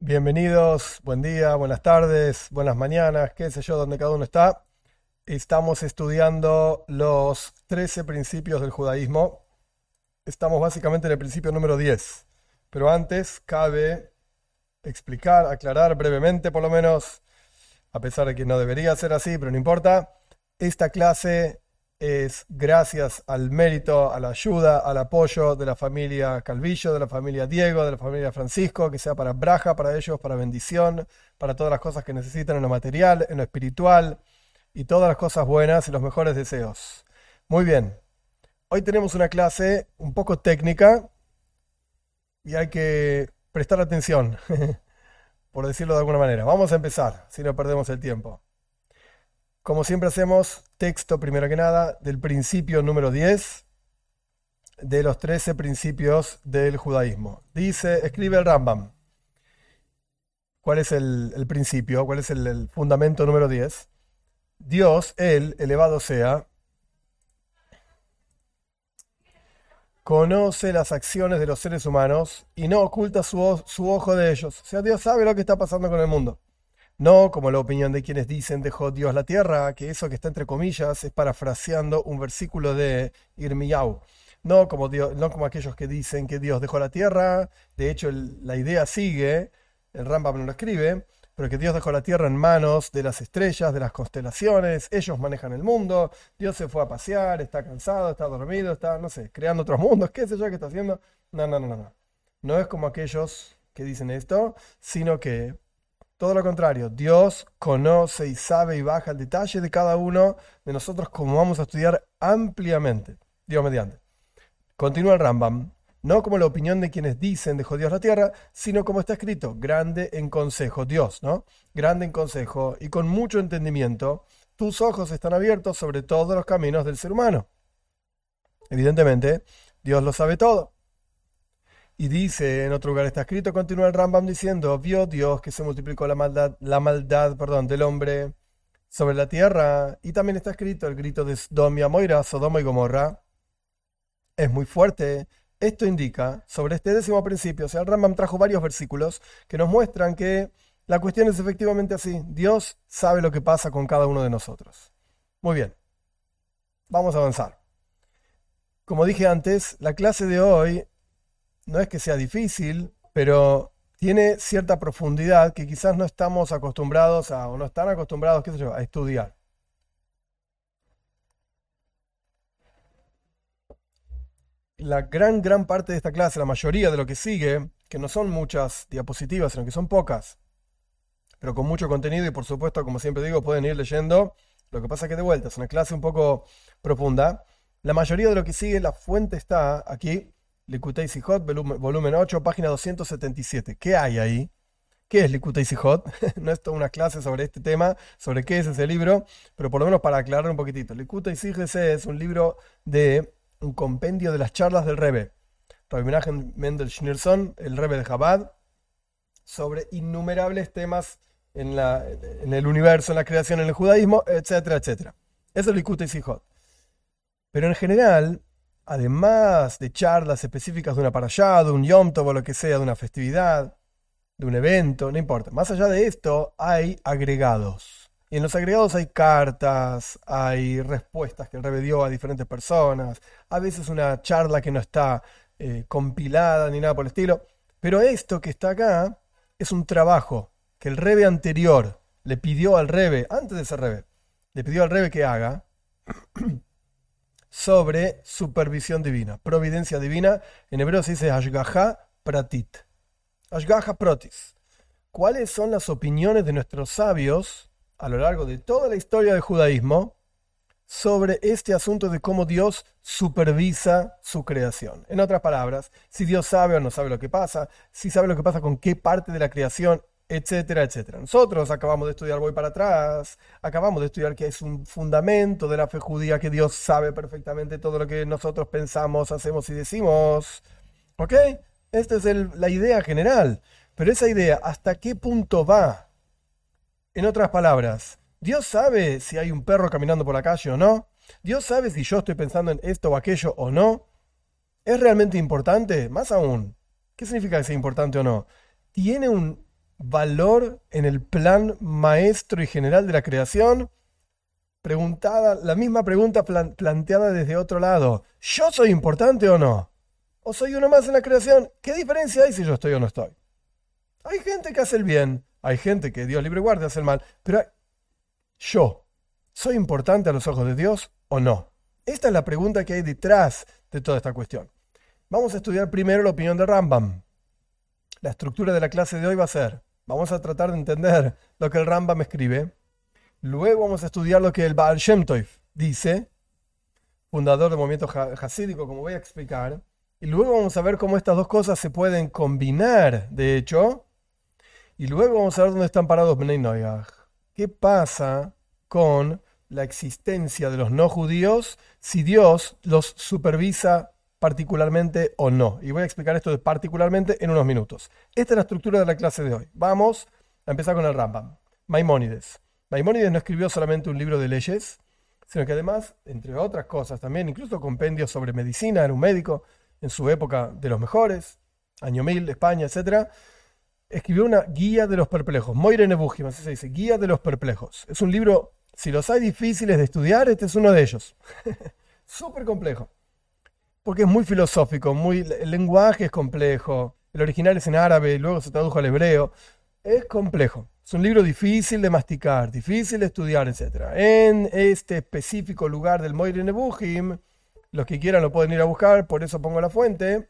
Bienvenidos, buen día, buenas tardes, buenas mañanas, qué sé yo, donde cada uno está. Estamos estudiando los 13 principios del judaísmo. Estamos básicamente en el principio número 10. Pero antes cabe explicar, aclarar brevemente por lo menos, a pesar de que no debería ser así, pero no importa. Esta clase es gracias al mérito, a la ayuda, al apoyo de la familia Calvillo, de la familia Diego, de la familia Francisco, que sea para braja para ellos, para bendición, para todas las cosas que necesitan en lo material, en lo espiritual y todas las cosas buenas y los mejores deseos. Muy bien, hoy tenemos una clase un poco técnica y hay que prestar atención, por decirlo de alguna manera. Vamos a empezar, si no perdemos el tiempo. Como siempre hacemos, texto primero que nada del principio número 10 de los 13 principios del judaísmo. Escribe el Rambam. ¿Cuál es el principio? ¿Cuál es el fundamento número 10? Dios, Él, elevado sea, conoce las acciones de los seres humanos y no oculta su ojo de ellos. O sea, Dios sabe lo que está pasando con el mundo. No como la opinión de quienes dicen dejó Dios la tierra, que eso que está entre comillas es parafraseando un versículo de Irmiyahu. No como aquellos que dicen que Dios dejó la tierra. De hecho, la idea sigue, el Rambam no lo escribe, pero que Dios dejó la tierra en manos de las estrellas, de las constelaciones, ellos manejan el mundo, Dios se fue a pasear, está cansado, está dormido, está, no sé, creando otros mundos, qué sé yo qué está haciendo. No, no, no, no, no. No es como aquellos que dicen esto, sino que todo lo contrario, Dios conoce y sabe y baja el detalle de cada uno de nosotros, como vamos a estudiar ampliamente, Dios mediante. Continúa el Rambam, no como la opinión de quienes dicen dejó Dios la tierra, sino como está escrito, grande en consejo, Dios, ¿no? Grande en consejo y con mucho entendimiento, tus ojos están abiertos sobre todos los caminos del ser humano. Evidentemente, Dios lo sabe todo. Y dice, en otro lugar está escrito, continúa el Rambam diciendo, vio Dios que se multiplicó la maldad, del hombre sobre la tierra. Y también está escrito el grito de Sodom y Amorra, Sodoma y Gomorra. Es muy fuerte. Esto indica, sobre este 10º principio, o sea, el Rambam trajo varios versículos que nos muestran que la cuestión es efectivamente así. Dios sabe lo que pasa con cada uno de nosotros. Muy bien, vamos a avanzar. Como dije antes, la clase de hoy no es que sea difícil, pero tiene cierta profundidad que quizás no estamos acostumbrados o no están acostumbrados, qué sé yo, a estudiar. La gran parte de esta clase, la mayoría de lo que sigue, que no son muchas diapositivas, sino que son pocas, pero con mucho contenido y por supuesto, como siempre digo, pueden ir leyendo. Lo que pasa es que de vuelta es una clase un poco profunda. La mayoría de lo que sigue, la fuente está aquí, Likutei Sijot, volumen 8, página 277. ¿Qué hay ahí? ¿Qué es Likutei Sijot? No es toda una clase sobre este tema, sobre qué es ese libro, pero por lo menos para aclarar un poquitito. Likutei Sijot es un libro de un compendio de las charlas del Rebbe, Rabbi Menachem Mendel Schneerson, el Rebbe de Chabad, sobre innumerables temas en el universo, en la creación, en el judaísmo, etcétera, etcétera. Eso es Likutei Sijot. Pero en general, además de charlas específicas de una parashá, de un Yom Tov o lo que sea, de una festividad, de un evento, no importa. Más allá de esto, hay agregados. Y en los agregados hay cartas, hay respuestas que el Rebbe dio a diferentes personas, a veces una charla que no está compilada ni nada por el estilo. Pero esto que está acá es un trabajo que el Rebbe anterior le pidió al Rebbe, antes de ser Rebbe, le pidió al Rebbe que haga sobre supervisión divina, providencia divina. En hebreo se dice Hashgacha Pratit. Hashgacha Protis. ¿Cuáles son las opiniones de nuestros sabios a lo largo de toda la historia del judaísmo sobre este asunto de cómo Dios supervisa su creación? En otras palabras, si Dios sabe o no sabe lo que pasa, si sabe lo que pasa con qué parte de la creación, etcétera, etcétera. Nosotros acabamos de estudiar, voy para atrás, acabamos de estudiar que es un fundamento de la fe judía, que Dios sabe perfectamente todo lo que nosotros pensamos, hacemos y decimos. ¿Ok? Esta es la idea general. Pero esa idea, ¿hasta qué punto va? En otras palabras, ¿Dios sabe si hay un perro caminando por la calle o no? ¿Dios sabe si yo estoy pensando en esto o aquello o no? ¿Es realmente importante? Más aún, ¿qué significa que sea importante o no? ¿Tiene valor en el plan maestro y general de la creación? Preguntada, la misma pregunta planteada desde otro lado. ¿Yo soy importante o no? ¿O soy uno más en la creación? ¿Qué diferencia hay si yo estoy o no estoy? Hay gente que hace el bien, hay gente que Dios libre y guarde hace el mal, pero ¿yo soy importante a los ojos de Dios o no? Esta es la pregunta que hay detrás de toda esta cuestión. Vamos a estudiar primero la opinión de Rambam. La estructura de la clase de hoy va a ser, vamos a tratar de entender lo que el Rambam escribe. Luego vamos a estudiar lo que el Baal Shem Tov dice, fundador del movimiento hasídico, como voy a explicar. Y luego vamos a ver cómo estas dos cosas se pueden combinar, de hecho. Y luego vamos a ver dónde están parados Bnei Noach. ¿Qué pasa con la existencia de los no judíos si Dios los supervisa particularmente o no? Y voy a explicar esto de particularmente en unos minutos. Esta es la estructura de la clase de hoy. Vamos a empezar con el Rambam. Maimónides. Maimónides no escribió solamente un libro de leyes, sino que además, entre otras cosas también, incluso compendios sobre medicina, era un médico en su época de los mejores, año 1000, España, etc. Escribió una guía de los perplejos, Moire Nebuchim, así se dice, guía de los perplejos. Es un libro, si los hay difíciles de estudiar, este es uno de ellos. Súper complejo, porque es muy filosófico, el lenguaje es complejo, el original es en árabe, luego se tradujo al hebreo, es complejo. Es un libro difícil de masticar, difícil de estudiar, etc. En este específico lugar del Moire Nebuchim, los que quieran lo pueden ir a buscar, por eso pongo la fuente.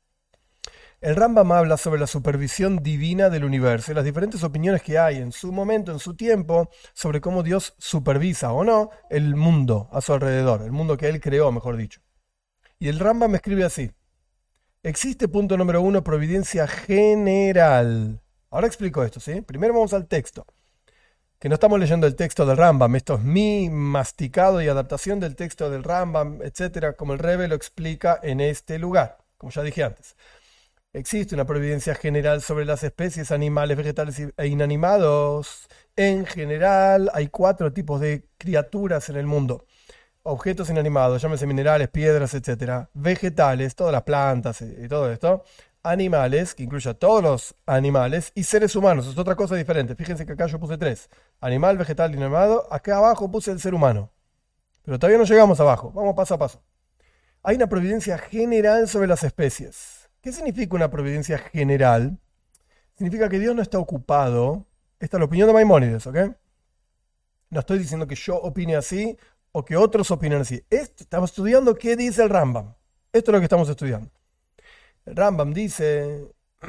El Rambam habla sobre la supervisión divina del universo y las diferentes opiniones que hay en su momento, en su tiempo, sobre cómo Dios supervisa o no el mundo a su alrededor, el mundo que él creó, mejor dicho. Y el Rambam escribe así. Existe, punto número 1, providencia general. Ahora explico esto, ¿sí? Primero vamos al texto. Que no estamos leyendo el texto del Rambam, esto es mi masticado y adaptación del texto del Rambam, etcétera, como el Rebbe lo explica en este lugar, como ya dije antes. Existe una providencia general sobre las especies animales, vegetales e inanimados. En general, hay 4 tipos de criaturas en el mundo. Objetos inanimados, llámese minerales, piedras, etcétera. Vegetales, todas las plantas y todo esto. Animales, que incluye a todos los animales, y seres humanos, es otra cosa diferente. Fíjense que acá yo puse 3. Animal, vegetal, inanimado. Acá abajo puse el ser humano. Pero todavía no llegamos abajo, vamos paso a paso. Hay una providencia general sobre las especies. ¿Qué significa una providencia general? Significa que Dios no está ocupado. Esta es la opinión de Maimónides, ¿ok? No estoy diciendo que yo opine así o que otros opinen así. Estamos estudiando qué dice el Rambam. Esto es lo que estamos estudiando. El Rambam dice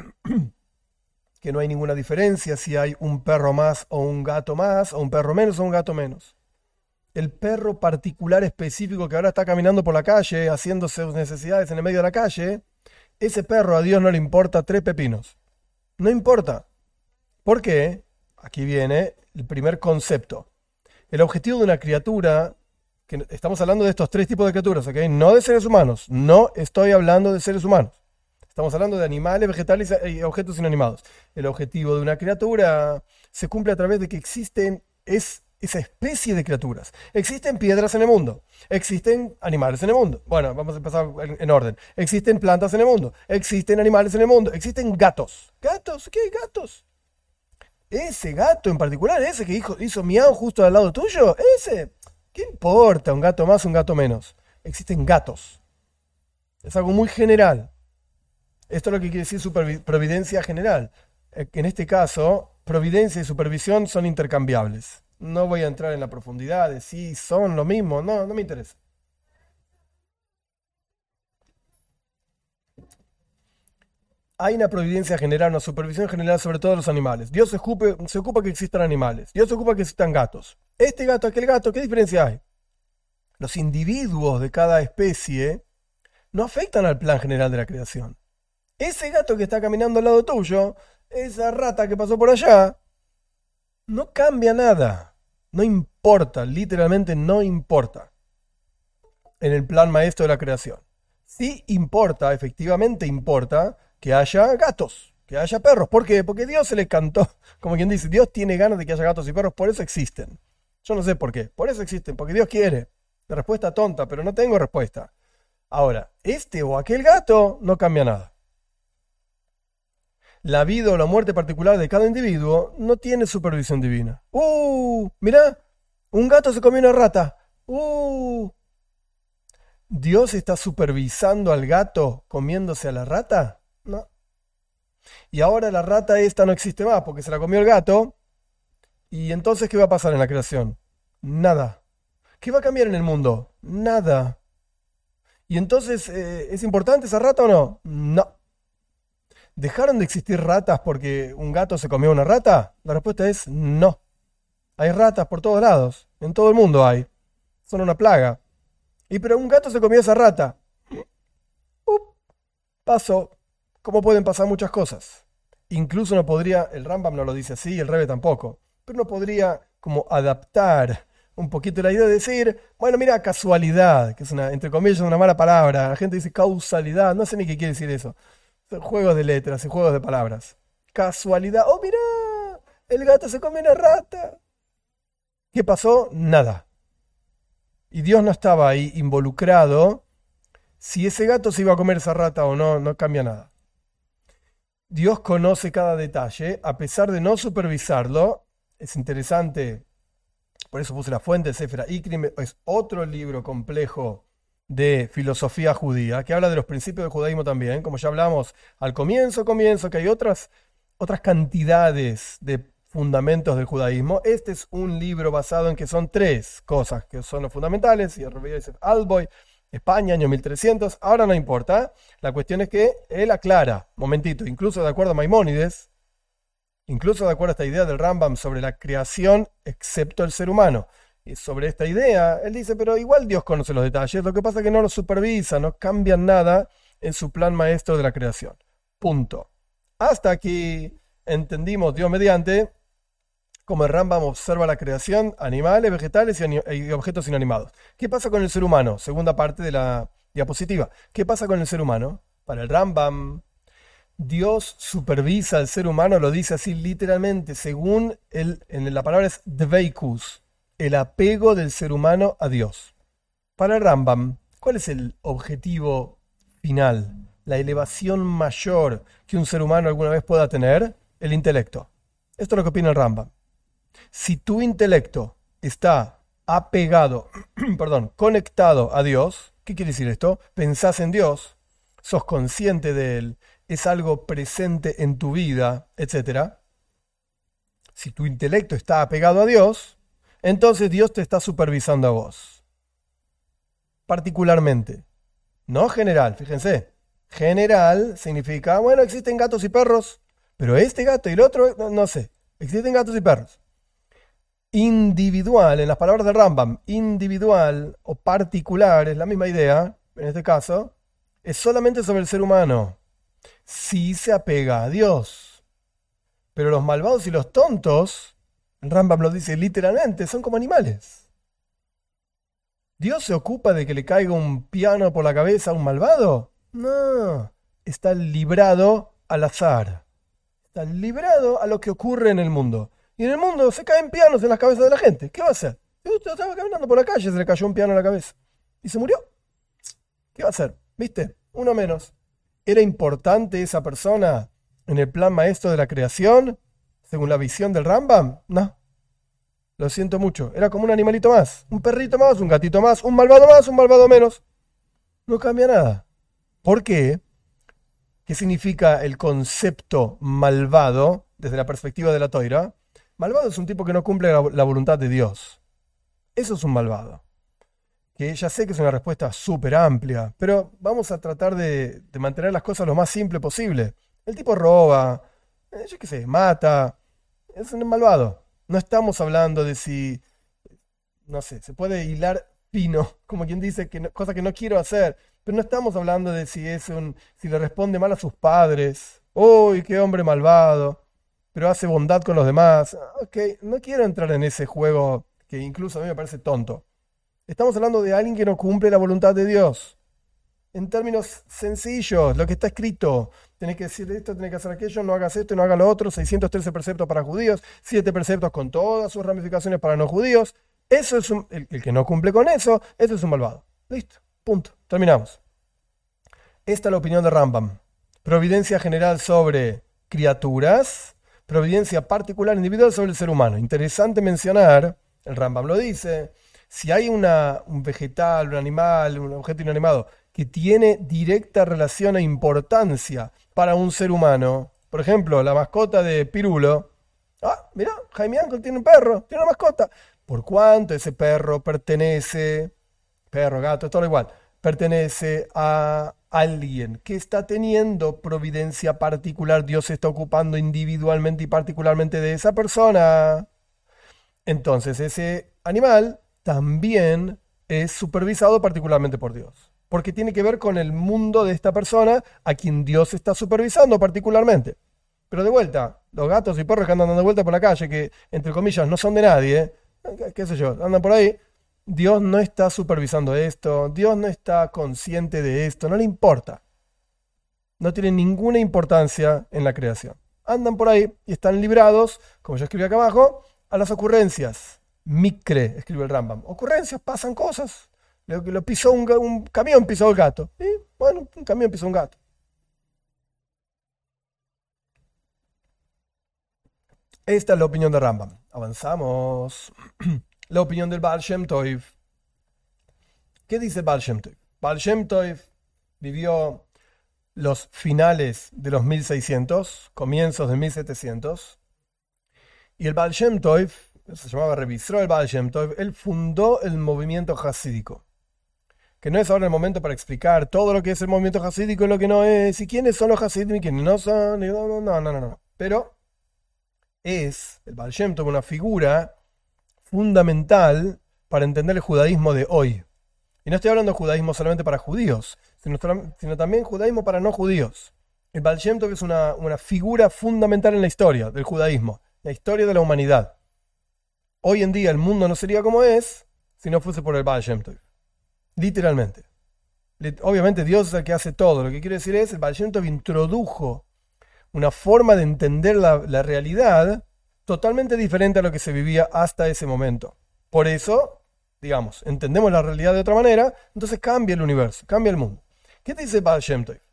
que no hay ninguna diferencia si hay un perro más o un gato más, o un perro menos o un gato menos. El perro particular específico que ahora está caminando por la calle, haciendo sus necesidades en el medio de la calle, ese perro a Dios no le importa 3 pepinos. No importa. ¿Por qué? Aquí viene el primer concepto. El objetivo de una criatura, que estamos hablando de estos 3 tipos de criaturas, ¿ok? No de seres humanos. No estoy hablando de seres humanos. Estamos hablando de animales, vegetales y objetos inanimados. El objetivo de una criatura se cumple a través de que esa especie de criaturas. Existen piedras en el mundo. Existen animales en el mundo. Bueno, vamos a empezar en orden. Existen plantas en el mundo. Existen animales en el mundo. Existen gatos. ¿Gatos? ¿Qué gatos? Ese gato en particular, ese que hizo miau justo al lado tuyo, ese. ¿Qué importa? Un gato más, un gato menos. Existen gatos. Es algo muy general. Esto es lo que quiere decir providencia general. En este caso, providencia y supervisión son intercambiables. No voy a entrar en la profundidad de si son lo mismo. No me interesa. Hay una providencia general, una supervisión general sobre todos los animales. Dios se ocupa que existan animales. Dios se ocupa que existan gatos. Este gato, aquel gato, ¿qué diferencia hay? Los individuos de cada especie no afectan al plan general de la creación. Ese gato que está caminando al lado tuyo, esa rata que pasó por allá, no cambia nada. No importa, literalmente no importa en el plan maestro de la creación. Sí importa, efectivamente importa, que haya gatos, que haya perros. ¿Por qué? Porque Dios se le cantó, como quien dice, Dios tiene ganas de que haya gatos y perros, por eso existen. Yo no sé por qué, por eso existen, porque Dios quiere. La respuesta tonta, pero no tengo respuesta. Ahora, este o aquel gato no cambia nada. La vida o la muerte particular de cada individuo no tiene supervisión divina. Mirá, un gato se comió una rata. ¿Dios está supervisando al gato comiéndose a la rata? No. Y ahora la rata esta no existe más porque se la comió el gato. ¿Y entonces qué va a pasar en la creación? Nada. ¿Qué va a cambiar en el mundo? Nada. ¿Y entonces es importante esa rata o no? No. ¿Dejaron de existir ratas porque un gato se comió una rata? La respuesta es no. Hay ratas por todos lados. En todo el mundo hay. Son una plaga. Pero un gato se comió esa rata. Pasó. Como pueden pasar muchas cosas. Incluso no podría, el Rambam no lo dice así, el Rebbe tampoco, pero no podría como adaptar un poquito la idea de decir, bueno, mira, casualidad, que es una, entre comillas, una mala palabra. La gente dice causalidad, no sé ni qué quiere decir eso. Son juegos de letras y juegos de palabras. Casualidad, mira, el gato se comió una rata. ¿Qué pasó? Nada. Y Dios no estaba ahí involucrado. Si ese gato se iba a comer esa rata o no, no cambia nada. Dios conoce cada detalle, a pesar de no supervisarlo. Es interesante, por eso puse la fuente de Sefer Ikrim, es otro libro complejo de filosofía judía, que habla de los principios del judaísmo también, como ya hablamos al comienzo, que hay otras cantidades de fundamentos del judaísmo. Este es un libro basado en que son tres cosas que son los fundamentales, y el Rabbi Yosef Alboy, España, año 1300, ahora no importa, la cuestión es que él aclara, momentito, incluso de acuerdo a Maimónides, incluso de acuerdo a esta idea del Rambam sobre la creación excepto el ser humano, y sobre esta idea, él dice, pero igual Dios conoce los detalles, lo que pasa es que no los supervisa, no cambian nada en su plan maestro de la creación. Punto. Hasta aquí entendimos, Dios mediante, como el Rambam observa la creación, animales, vegetales y objetos inanimados. ¿Qué pasa con el ser humano? Segunda parte de la diapositiva. ¿Qué pasa con el ser humano? Para el Rambam, Dios supervisa al ser humano, lo dice así literalmente, según en la palabra es dveikus, el apego del ser humano a Dios. Para el Rambam, ¿cuál es el objetivo final? La elevación mayor que un ser humano alguna vez pueda tener, el intelecto. Esto es lo que opina el Rambam. Si tu intelecto está apegado, conectado a Dios, ¿qué quiere decir esto? Pensás en Dios, sos consciente de Él, es algo presente en tu vida, etc. Si tu intelecto está apegado a Dios, entonces Dios te está supervisando a vos. Particularmente, no general, fíjense. General significa, bueno, existen gatos y perros, pero este gato y el otro, no sé, existen gatos y perros. Individual, en las palabras de Rambam, individual o particular, es la misma idea, en este caso, es solamente sobre el ser humano. Sí se apega a Dios. Pero los malvados y los tontos, el Rambam lo dice literalmente, son como animales. ¿Dios se ocupa de que le caiga un piano por la cabeza a un malvado? No, está librado al azar. Está librado a lo que ocurre en el mundo. Y en el mundo se caen pianos en las cabezas de la gente. ¿Qué va a hacer? Usted estaba caminando por la calle, se le cayó un piano en la cabeza. ¿Y se murió? ¿Qué va a hacer? ¿Viste? Uno menos. ¿Era importante esa persona en el plan maestro de la creación? Según la visión del Rambam. No. Lo siento mucho. Era como un animalito más. Un perrito más, un gatito más, un malvado menos. No cambia nada. ¿Por qué? ¿Qué significa el concepto malvado desde la perspectiva de la Toira? Malvado es un tipo que no cumple la voluntad de Dios. Eso es un malvado. Que ya sé que es una respuesta súper amplia, pero vamos a tratar de mantener las cosas lo más simple posible. El tipo roba, yo qué sé, mata, es un malvado. No estamos hablando de si, no sé, se puede hilar fino, como quien dice, cosa que no quiero hacer, pero no estamos hablando de si si le responde mal a sus padres. ¡Uy, qué hombre malvado! Pero hace bondad con los demás. Ok, no quiero entrar en ese juego que incluso a mí me parece tonto. Estamos hablando de alguien que no cumple la voluntad de Dios. En términos sencillos, lo que está escrito. Tenés que decir esto, tenés que hacer aquello, no hagas esto y no hagas lo otro. 613 preceptos para judíos, 7 preceptos con todas sus ramificaciones para no judíos. Eso es el que no cumple con eso es un malvado. Listo, punto. Terminamos. Esta es la opinión de Rambam. Providencia general sobre criaturas, providencia particular individual sobre el ser humano. Interesante mencionar, el Rambam lo dice, si hay un vegetal, un animal, un objeto inanimado que tiene directa relación e importancia para un ser humano, por ejemplo, la mascota de Pirulo. Ah, mirá, Jaime Uncle tiene un perro, tiene una mascota. ¿Por cuánto ese perro pertenece, perro, gato, todo igual, pertenece a alguien que está teniendo providencia particular? Dios se está ocupando individualmente y particularmente de esa persona. Entonces ese animal también es supervisado particularmente por Dios, porque tiene que ver con el mundo de esta persona a quien Dios está supervisando particularmente. Pero de vuelta, los gatos y perros que andan dando vuelta por la calle, que entre comillas no son de nadie, qué sé yo, andan por ahí, Dios no está supervisando esto, Dios no está consciente de esto, no le importa. No tiene ninguna importancia en la creación. Andan por ahí y están librados, como yo escribí acá abajo, a las ocurrencias. Micre, escribe el Rambam. Ocurrencias, pasan cosas. Lo pisó un camión, pisó el gato. Y bueno, un camión pisó un gato. Esta es la opinión de Rambam. Avanzamos. La opinión del Baal Shem Tov. ¿Qué dice Baal Shem Tov? Baal Shem Tov vivió los finales de los 1600, comienzos de 1700. Y el Baal Shem Tov, se llamaba Revisró el Baal Shem Tov, él fundó el movimiento hasídico. Que no es ahora el momento para explicar todo lo que es el movimiento hasídico y lo que no es, y quiénes son los hasídim y quiénes no son, y no. Pero es el Baal Shem Tov una figura fundamental para entender el judaísmo de hoy. Y no estoy hablando de judaísmo solamente para judíos, sino también judaísmo para no judíos. El Baal Shem Tov es una figura fundamental en la historia del judaísmo, la historia de la humanidad. Hoy en día el mundo no sería como es si no fuese por el Baal Shem Tov. Literalmente. Obviamente Dios es el que hace todo. Lo que quiero decir es, el Baal Shem Tov introdujo una forma de entender la realidad totalmente diferente a lo que se vivía hasta ese momento. Por eso, digamos, entendemos la realidad de otra manera, entonces cambia el universo, cambia el mundo. ¿Qué dice Baal Shem Tov?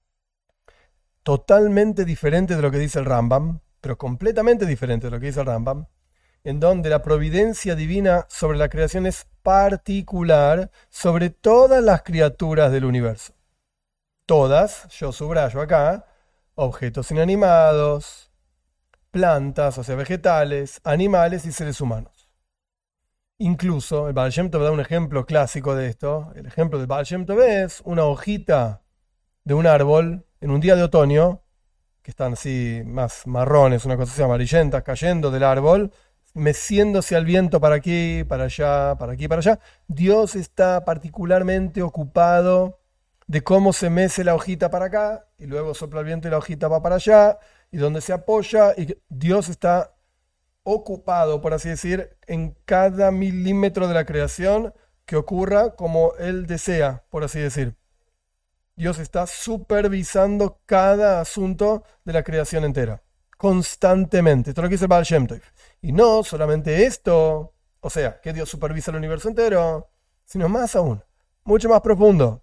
Totalmente diferente de lo que dice el Rambam, pero completamente diferente de lo que dice el Rambam, en donde la providencia divina sobre la creación es particular sobre todas las criaturas del universo. Todas, yo subrayo acá, objetos inanimados, plantas, o sea, vegetales, animales y seres humanos. Incluso, el Baal Shem Tov da un ejemplo clásico de esto. El ejemplo del Baal Shem Tov es una hojita de un árbol en un día de otoño, que están así más marrones, una cosa así amarillentas, cayendo del árbol, meciéndose al viento para aquí, para allá, para aquí, para allá. Dios está particularmente ocupado de cómo se mece la hojita para acá, y luego sopla el viento y la hojita va para allá, y donde se apoya, y Dios está ocupado, por así decir, en cada milímetro de la creación que ocurra como Él desea, por así decir. Dios está supervisando cada asunto de la creación entera, constantemente. Esto es lo que dice el Baal Shem Tov. Y no solamente esto, o sea, que Dios supervisa el universo entero, sino más aún, mucho más profundo.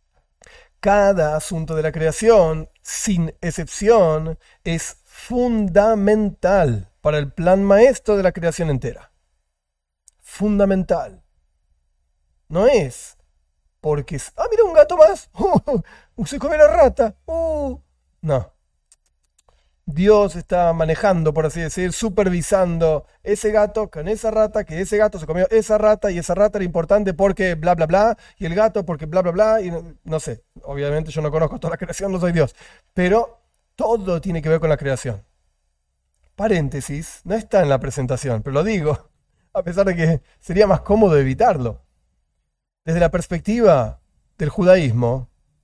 Cada asunto de la creación, sin excepción, es fundamental para el plan maestro de la creación entera. Fundamental. No es porque, mira un gato más, se comió la rata, no. Dios está manejando, por así decir, supervisando ese gato con esa rata, que ese gato se comió esa rata y esa rata era importante porque bla, bla, bla, y el gato porque bla, bla, bla, y no sé, obviamente yo no conozco toda la creación, no soy Dios, pero todo tiene que ver con la creación. Paréntesis, no está en la presentación, pero lo digo, a pesar de que sería más cómodo evitarlo. Desde la perspectiva del judaísmo,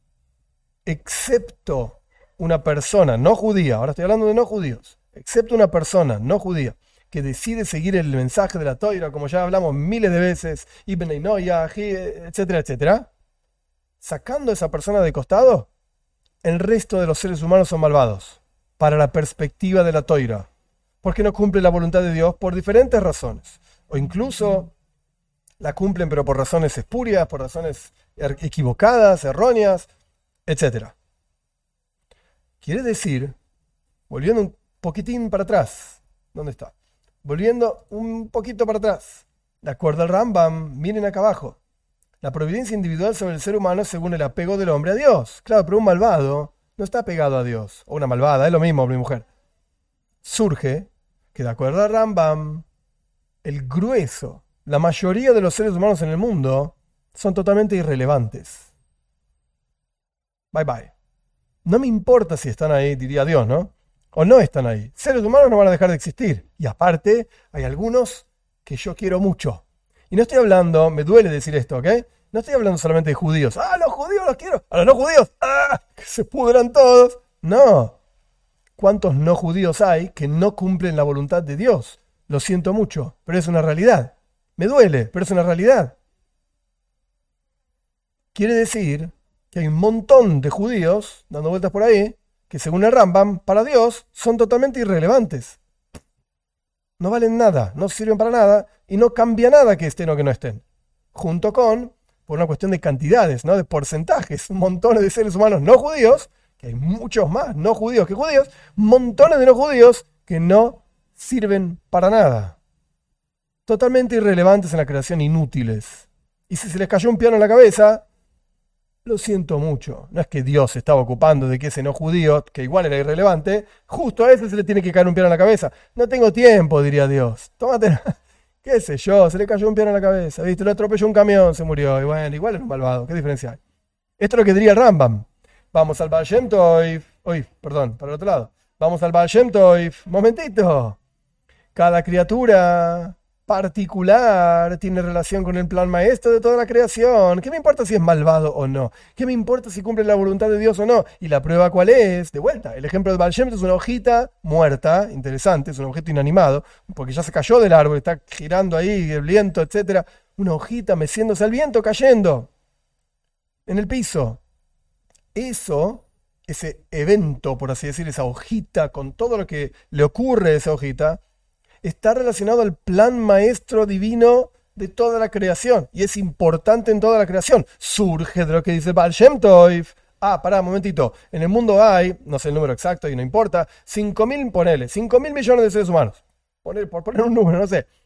excepto una persona no judía, ahora estoy hablando de no judíos, excepto una persona no judía que decide seguir el mensaje de la Toira, como ya hablamos miles de veces, Ibn Noyah, etcétera, etcétera, sacando a esa persona de costado, el resto de los seres humanos son malvados, para la perspectiva de la Toira, porque no cumple la voluntad de Dios por diferentes razones, o incluso la cumplen pero por razones espurias, por razones equivocadas, erróneas, etcétera. Quiere decir Volviendo un poquitín para atrás. ¿Dónde está? Volviendo un poquito para atrás. De acuerdo al Rambam, miren acá abajo. La providencia individual sobre el ser humano según el apego del hombre a Dios. Claro, pero un malvado no está apegado a Dios. O una malvada, es lo mismo, hombre y mujer. Surge que de acuerdo al Rambam, el grueso, la mayoría de los seres humanos en el mundo son totalmente irrelevantes. Bye bye. No me importa si están ahí, diría Dios, ¿no? O no están ahí. Seres humanos no van a dejar de existir. Y aparte, hay algunos que yo quiero mucho. Y no estoy hablando, me duele decir esto, ¿ok? No estoy hablando solamente de judíos. ¡Ah, los judíos los quiero! ¡A los no judíos! ¡Ah, que se pudran todos! No. ¿Cuántos no judíos hay que no cumplen la voluntad de Dios? Lo siento mucho, pero es una realidad. Me duele, pero es una realidad. Quiere decir que hay un montón de judíos dando vueltas por ahí que según el Rambam, para Dios, son totalmente irrelevantes. No valen nada, no sirven para nada y no cambia nada que estén o que no estén. Junto con, por una cuestión de cantidades, ¿no? De porcentajes, montones de seres humanos no judíos, que hay muchos más no judíos que judíos, montones de no judíos que no sirven para nada. Totalmente irrelevantes en la creación, inútiles. Y si se les cayó un piano en la cabeza, lo siento mucho. No es que Dios se estaba ocupando de que ese no judío, que igual era irrelevante, justo a ese se le tiene que caer un piano en la cabeza. No tengo tiempo, diría Dios. Tómate, qué sé yo, se le cayó un piano en la cabeza, ¿viste? Lo atropelló un camión, se murió. Y bueno, igual era un malvado, ¿qué diferencia hay? Esto es lo que diría el Rambam. Vamos al Baal Shem Tov. Perdón, para el otro lado. Vamos al Baal Shem Tov. Momentito. Cada criatura particular tiene relación con el plan maestro de toda la creación. ¿Qué me importa si es malvado o no? ¿Qué me importa si cumple la voluntad de Dios o no? ¿Y la prueba cuál es? De vuelta, el ejemplo de Baal Shem Tov es una hojita muerta, interesante, es un objeto inanimado, porque ya se cayó del árbol, está girando ahí el viento, etc. Una hojita meciéndose al viento, cayendo en el piso. Eso, ese evento, por así decir, esa hojita, con todo lo que le ocurre a esa hojita, está relacionado al plan maestro divino de toda la creación. Y es importante en toda la creación. Surge de lo que dice Baal Shem Tov. Pará, un momentito. En el mundo hay, no sé el número exacto y no importa, 5.000 millones de seres humanos. Por poner un número, no sé.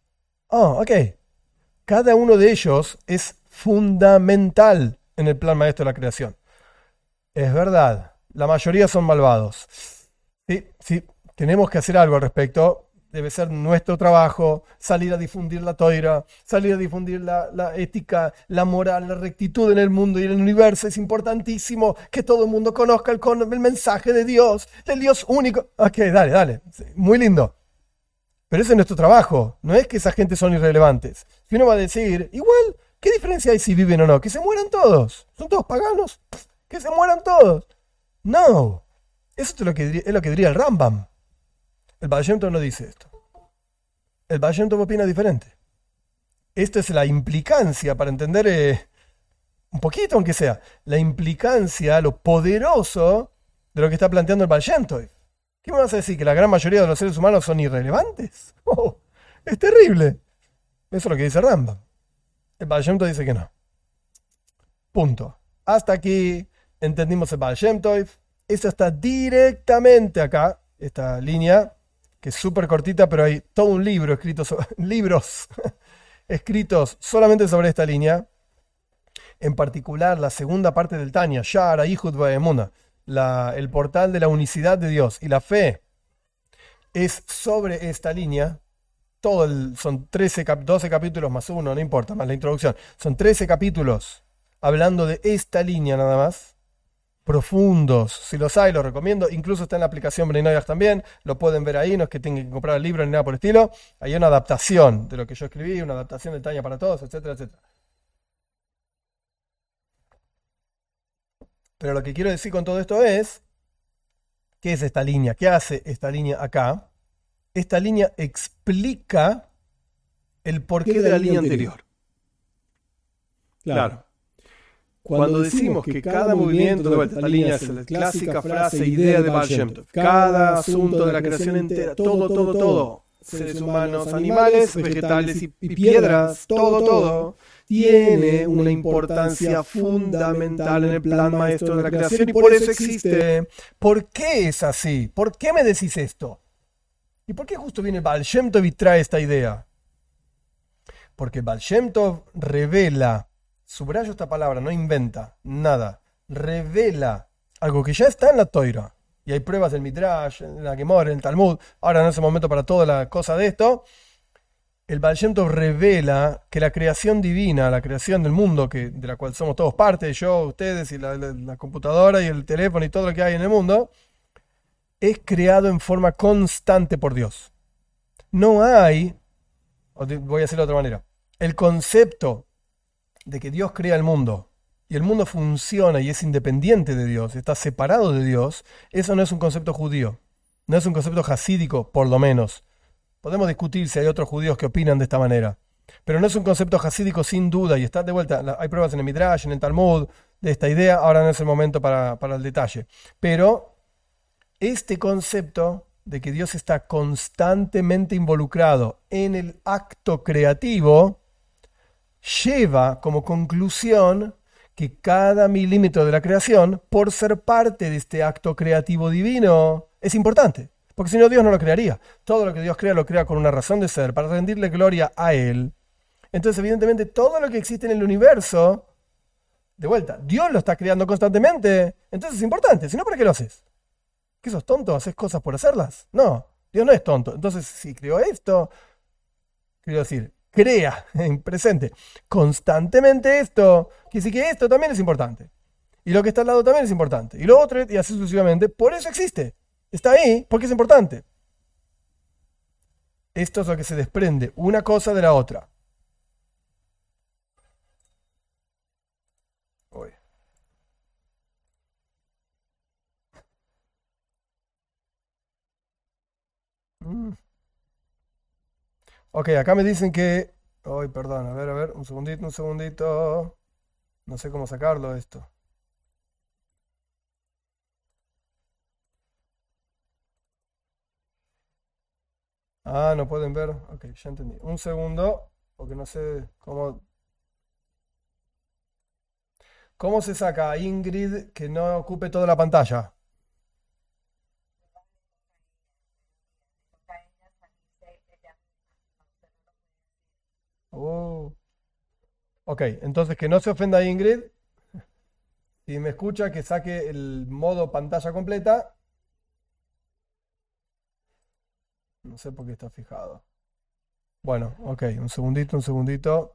Ok. Cada uno de ellos es fundamental en el plan maestro de la creación. Es verdad, la mayoría son malvados. Sí, tenemos que hacer algo al respecto. Debe ser nuestro trabajo salir a difundir la toira, salir a difundir la ética, la moral, la rectitud en el mundo y en el universo. Es importantísimo que todo el mundo conozca el mensaje de Dios, del Dios único. Ok, dale. Sí, muy lindo. Pero ese es nuestro trabajo. No es que esa gente son irrelevantes. Si uno va a decir, igual, ¿qué diferencia hay si viven o no? Que se mueran todos. ¿Son todos paganos? Que se mueran todos. No. Eso es lo que diría el Rambam. El Baal Shem Tov no dice esto. El Baal Shem Tov opina diferente. Esto es la implicancia, para entender un poquito, aunque sea, la implicancia, lo poderoso de lo que está planteando el Baal Shem Tov. ¿Qué me vas a decir? ¿Que la gran mayoría de los seres humanos son irrelevantes? Es terrible. Eso es lo que dice Rambam. El Baal Shem Tov dice que no. Punto. Hasta aquí entendimos el Baal Shem Tov. Eso está directamente acá, esta línea, que es súper cortita, pero hay todo un libro escrito libros escritos solamente sobre esta línea. En particular, la segunda parte del Tanya, Sha'ar HaYichud VaEmunah, el portal de la unicidad de Dios y la fe, es sobre esta línea. Son 12 capítulos más uno, no importa, más la introducción. Son 13 capítulos hablando de esta línea nada más. Profundos, si los hay, los recomiendo. Incluso está en la aplicación Bnei Noyaj también, lo pueden ver ahí, no es que tengan que comprar el libro ni nada por el estilo. Hay una adaptación de lo que yo escribí, una adaptación del Tanya para todos, etcétera, etcétera. Pero lo que quiero decir con todo esto es, ¿qué es esta línea? ¿Qué hace esta línea acá? Esta línea explica el porqué de la línea anterior. Claro. Cuando decimos que cada movimiento, de vuelta, la línea es la clásica frase, idea de Baal Shem Tov. Cada asunto de la creación entera, todo, seres humanos, animales, vegetales y piedras, todo, tiene una importancia fundamental en el plan maestro de la creación y por eso existe. ¿Por qué es así? ¿Por qué me decís esto? ¿Y por qué justo viene Baal Shem Tov y trae esta idea? Porque Baal Shem Tov revela, subrayo esta palabra, no inventa nada, revela algo que ya está en la Toira. Y hay pruebas del Midrash, en la Gemara, en el Talmud. Ahora no es el momento para toda la cosa de esto. El Baal Shem Tov revela que la creación divina, la creación del mundo, de la cual somos todos parte, yo, ustedes, y la computadora y el teléfono y todo lo que hay en el mundo, es creado en forma constante por Dios. No hay, voy a decirlo de otra manera, el concepto de que Dios crea el mundo y el mundo funciona y es independiente de Dios, está separado de Dios, eso no es un concepto judío, no es un concepto jasídico, por lo menos. Podemos discutir si hay otros judíos que opinan de esta manera, pero no es un concepto hasídico sin duda, y está de vuelta, hay pruebas en el Midrash, en el Talmud, de esta idea, ahora no es el momento para el detalle. Pero este concepto de que Dios está constantemente involucrado en el acto creativo, lleva como conclusión que cada milímetro de la creación, por ser parte de este acto creativo divino, es importante. Porque si no, Dios no lo crearía. Todo lo que Dios crea lo crea con una razón de ser, para rendirle gloria a Él. Entonces, evidentemente, todo lo que existe en el universo, de vuelta, Dios lo está creando constantemente. Entonces es importante. Si no, ¿para qué lo haces? ¿Qué sos tonto? ¿Haces cosas por hacerlas? No, Dios no es tonto. Entonces, si creó esto, quiero decir, crea en presente constantemente esto, quiere decir que esto también es importante. Y lo que está al lado también es importante. Y lo otro, y así sucesivamente. Por eso existe. Está ahí porque es importante. Esto es lo que se desprende una cosa de la otra. Uy. Mm. Ok, acá me dicen que... Ay, perdón, a ver, un segundito, un segundito. No sé cómo sacarlo esto. Ah, no pueden ver. Ok, ya entendí. Un segundo, porque no sé cómo se saca a Ingrid que no ocupe toda la pantalla. Oh. Ok, entonces que no se ofenda a Ingrid. Si me escucha, que saque el modo pantalla completa. No sé por qué está fijado. Bueno, ok, un segundito, un segundito.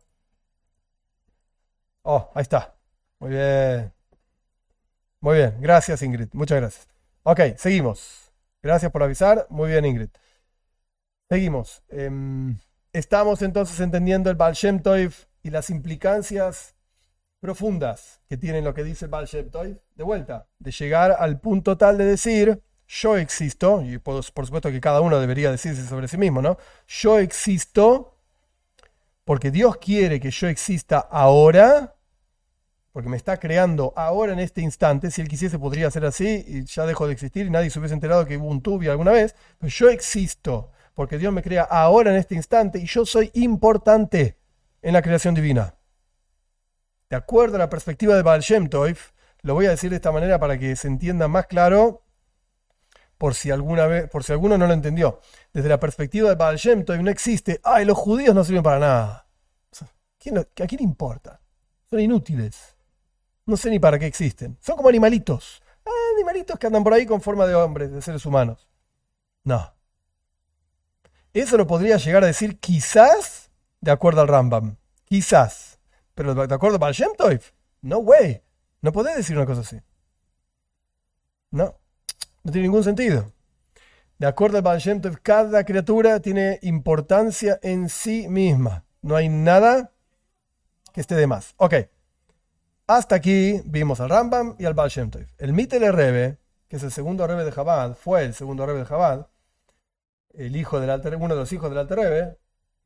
Oh, ahí está. Muy bien. Muy bien, gracias Ingrid, muchas gracias. Ok, seguimos. Gracias por avisar. Muy bien, Ingrid. Seguimos. Estamos entonces entendiendo el Baal Shem Tov y las implicancias profundas que tiene lo que dice el Baal Shem Tov. De vuelta, de llegar al punto tal de decir, yo existo, y por supuesto que cada uno debería decirse sobre sí mismo, ¿no? Yo existo porque Dios quiere que yo exista ahora, porque me está creando ahora en este instante. Si Él quisiese podría ser así y ya dejó de existir y nadie se hubiese enterado que hubo un tubio alguna vez. Pero yo existo porque Dios me crea ahora en este instante y yo soy importante en la creación divina. De acuerdo a la perspectiva de Baal Shem Tov, lo voy a decir de esta manera para que se entienda más claro, por si alguno no lo entendió. Desde la perspectiva de Baal Shem Tov no existe, ay, los judíos no sirven para nada. ¿A quién importa? Son inútiles. No sé ni para qué existen. Son como animalitos. Animalitos que andan por ahí con forma de hombres, de seres humanos. No. Eso lo podría llegar a decir quizás de acuerdo al Rambam. Quizás. Pero de acuerdo al Baal Shem Tov, no way. No podés decir una cosa así. No. No tiene ningún sentido. De acuerdo al Baal Shem Tov, cada criatura tiene importancia en sí misma. No hay nada que esté de más. Ok. Hasta aquí vimos al Rambam y al Baal Shem Tov. El Mittler Rebbe, que es el segundo Rebbe de Chabad, fue el segundo Rebbe de Chabad, uno de los hijos del Alter Rebbe,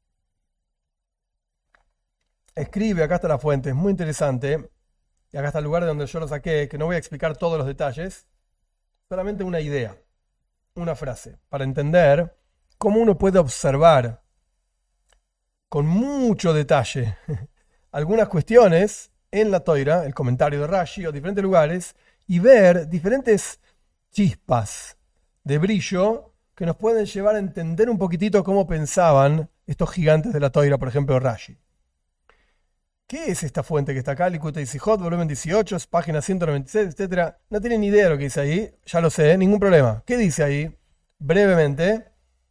escribe, acá está la fuente, es muy interesante, y acá está el lugar de donde yo lo saqué, que no voy a explicar todos los detalles, solamente una idea, una frase, para entender cómo uno puede observar con mucho detalle algunas cuestiones en la Toira, el comentario de Rashi o diferentes lugares, y ver diferentes chispas de brillo que nos pueden llevar a entender un poquitito cómo pensaban estos gigantes de la Toira, por ejemplo, Rashi. ¿Qué es esta fuente que está acá? Likutei Sijot, volumen 18, página 196, etcétera? No tienen ni idea de lo que dice ahí, ya lo sé, ningún problema. ¿Qué dice ahí? Brevemente,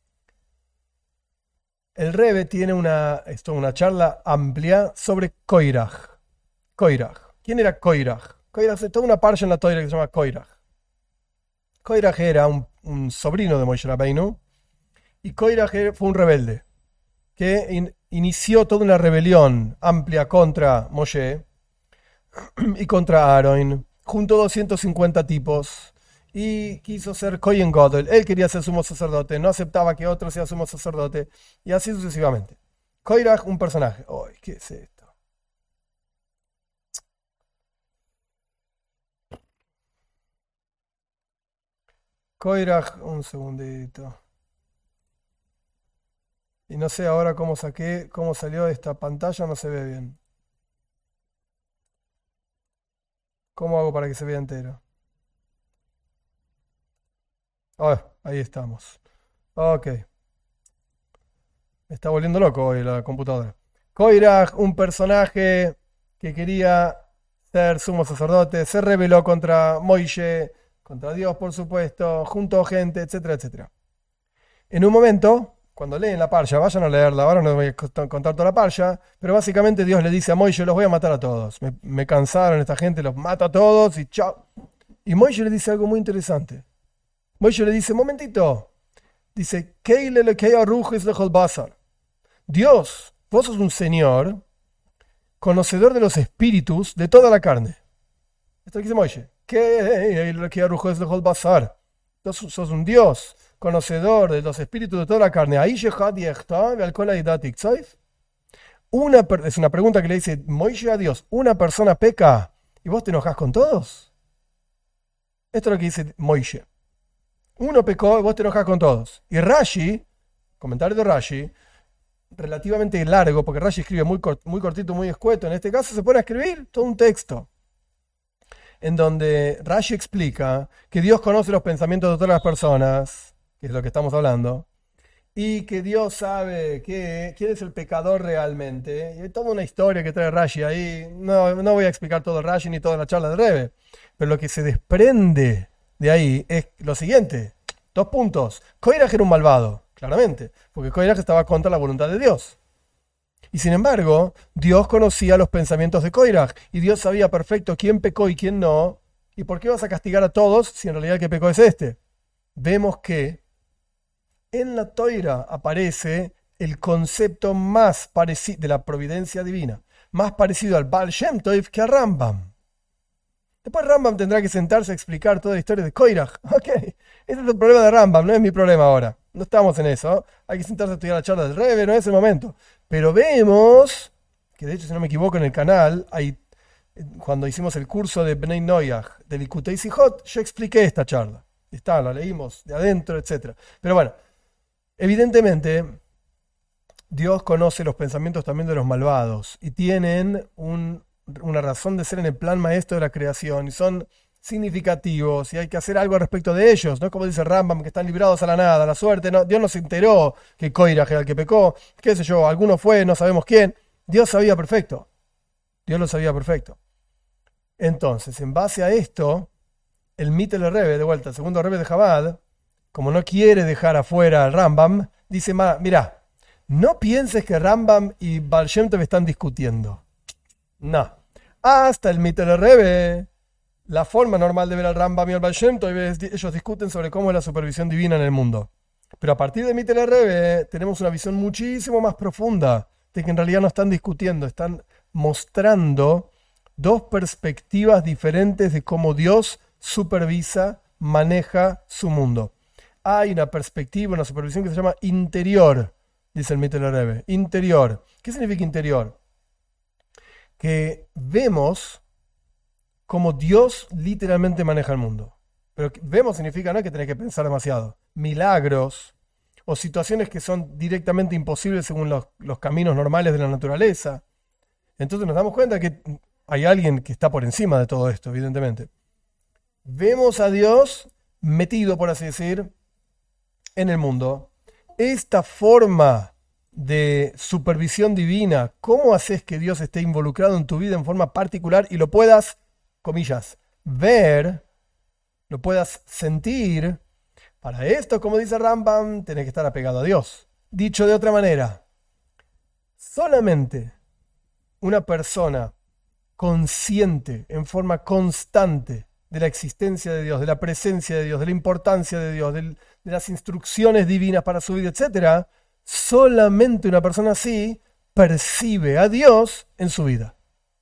el Rebbe tiene una charla amplia sobre Koiraj. Koiraj. ¿Quién era Koiraj? Koiraj es toda una parsha en la Toira que se llama Koiraj. Koiraj era un sobrino de Moshe Rabbeinu, y Koiraj fue un rebelde que inició toda una rebelión amplia contra Moshe y contra Aaron. Juntó 250 tipos y quiso ser Kohen Gadol. Él quería ser sumo sacerdote, no aceptaba que otro sea sumo sacerdote, y así sucesivamente. Koiraj, un personaje. ¡Ay, qué es esto! Koiraj, un segundito. Y no sé ahora cómo salió de esta pantalla, no se ve bien. ¿Cómo hago para que se vea entero? Ah, ahí estamos. Ok. Me está volviendo loco hoy la computadora. Koiraj, un personaje que quería ser sumo sacerdote, se rebeló contra Moishe, contra Dios, por supuesto, juntó gente, etcétera, etcétera. En un momento, cuando leen la parsha, vayan a leerla, ahora no les voy a contar toda la parsha, pero básicamente Dios le dice a Moishe: los voy a matar a todos. Me cansaron esta gente, los mato a todos y chao. Y Moishe le dice algo muy interesante. Moishe le dice: momentito. Dice: Keile le kei arujes lechol basar. Dios, vos sos un señor conocedor de los espíritus de toda la carne. Esto dice Moishe. Keile le kei arujes lechol basar. Sos un Dios conocedor de los espíritus de toda la carne. Ahí es una pregunta que le dice Moishe a Dios: ¿una persona peca y vos te enojás con todos? Esto es lo que dice Moishe. Uno pecó y vos te enojás con todos. Y Rashi, comentario de Rashi, relativamente largo, porque Rashi escribe muy cortito, muy escueto, en este caso se pone a escribir todo un texto en donde Rashi explica que Dios conoce los pensamientos de todas las personas, que es lo que estamos hablando, y que Dios sabe quién es el pecador realmente. Y hay toda una historia que trae Rashi ahí. No voy a explicar todo Rashi ni toda la charla de Rebbe, pero lo que se desprende de ahí es lo siguiente. 2 puntos. Koiraj era un malvado, claramente, porque Koiraj estaba contra la voluntad de Dios. Y sin embargo, Dios conocía los pensamientos de Koiraj, y Dios sabía perfecto quién pecó y quién no. ¿Y por qué vas a castigar a todos si en realidad el que pecó es este? Vemos que en la Toira aparece el concepto más parecido de la providencia divina, más parecido al Baal Shem Tov que a Rambam. Después Rambam tendrá que sentarse a explicar toda la historia de Koiraj. Ok, ese es el problema de Rambam, no es mi problema ahora. No estamos en eso. Hay que sentarse a estudiar la charla del Rebbe, no es el momento. Pero vemos que, de hecho, si no me equivoco, en el canal, cuando hicimos el curso de Bnei Noyaj, de Likutei Sijot, yo expliqué esta charla. Está, la leímos de adentro, etc. Pero bueno, evidentemente, Dios conoce los pensamientos también de los malvados y tienen una razón de ser en el plan maestro de la creación y son significativos y hay que hacer algo al respecto de ellos, ¿no? Como dice Rambam, que están librados a la nada, a la suerte. No, Dios no se enteró que Koiraj era el que pecó, qué sé yo, alguno fue, no sabemos quién. Dios sabía perfecto. Dios lo sabía perfecto. Entonces, en base a esto, el Mittel Rebbe, de vuelta, el segundo Rebbe de Chabad, como no quiere dejar afuera al Rambam, dice: mirá, no pienses que Rambam y Baal Shem Tov están discutiendo. No. Hasta el Mittel Rebbe, la forma normal de ver al Rambam y al Baal Shem Tov, ellos discuten sobre cómo es la supervisión divina en el mundo. Pero a partir de Mittel Rebbe tenemos una visión muchísimo más profunda de que en realidad no están discutiendo, están mostrando dos perspectivas diferentes de cómo Dios supervisa, maneja su mundo. Hay una perspectiva, una supervisión que se llama interior, dice el Mittel Rebbe. Interior. ¿Qué significa interior? Que vemos cómo Dios literalmente maneja el mundo. Pero vemos significa no que tenés que pensar demasiado. Milagros o situaciones que son directamente imposibles según los caminos normales de la naturaleza. Entonces nos damos cuenta que hay alguien que está por encima de todo esto, evidentemente. Vemos a Dios metido, por así decir, en el mundo. Esta forma de supervisión divina, ¿cómo haces que Dios esté involucrado en tu vida en forma particular y lo puedas, comillas, ver, lo puedas sentir? Para esto, como dice Rambam, tenés que estar apegado a Dios. Dicho de otra manera, solamente una persona consciente en forma constante de la existencia de Dios, de la presencia de Dios, de la importancia de Dios, de las instrucciones divinas para su vida, etc., solamente una persona así percibe a Dios en su vida.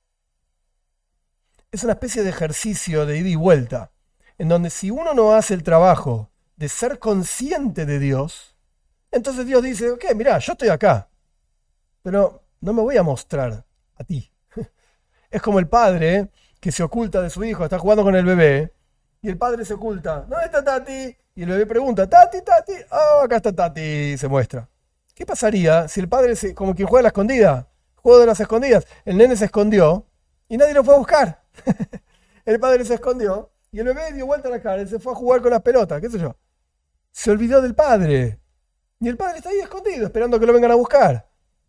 Es una especie de ejercicio de ida y vuelta, en donde si uno no hace el trabajo de ser consciente de Dios, entonces Dios dice, ok, mirá, yo estoy acá, pero no me voy a mostrar a ti. Es como el padre que se oculta de su hijo, está jugando con el bebé, y el padre se oculta. ¿Dónde está Tati? Y el bebé pregunta, Tati, Tati, acá está Tati, y se muestra. ¿Qué pasaría si el padre, como quien juega a la escondida, juego de las escondidas, el nene se escondió y nadie lo fue a buscar? El padre se escondió y el bebé dio vuelta a la cara y se fue a jugar con las pelotas, qué sé yo. Se olvidó del padre. Y el padre está ahí escondido, esperando que lo vengan a buscar.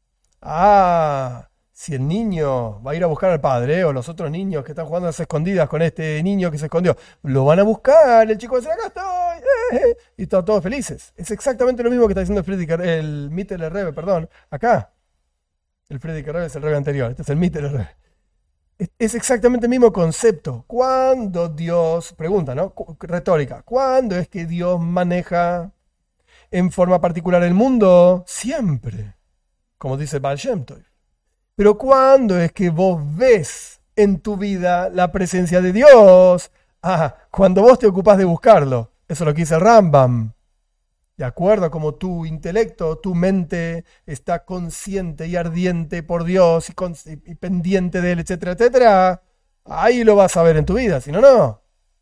Si el niño va a ir a buscar al padre, o los otros niños que están jugando a las escondidas con este niño que se escondió, lo van a buscar, el chico va a decir, acá estoy, y están todos felices. Es exactamente lo mismo que está diciendo el Mittler Rebbe, perdón, acá. El Frierdiker Rebbe es el Rebbe anterior, este es el Mittler Rebbe. Es exactamente el mismo concepto. Cuando Dios, pregunta, ¿no? Retórica, ¿cuándo es que Dios maneja en forma particular el mundo? Siempre, como dice Baal Shem Tov. Pero ¿cuándo es que vos ves en tu vida la presencia de Dios? Cuando vos te ocupás de buscarlo. Eso es lo que dice Rambam. De acuerdo a cómo tu intelecto, tu mente está consciente y ardiente por Dios y pendiente de Él, etcétera, etcétera, ahí lo vas a ver en tu vida, si no, no.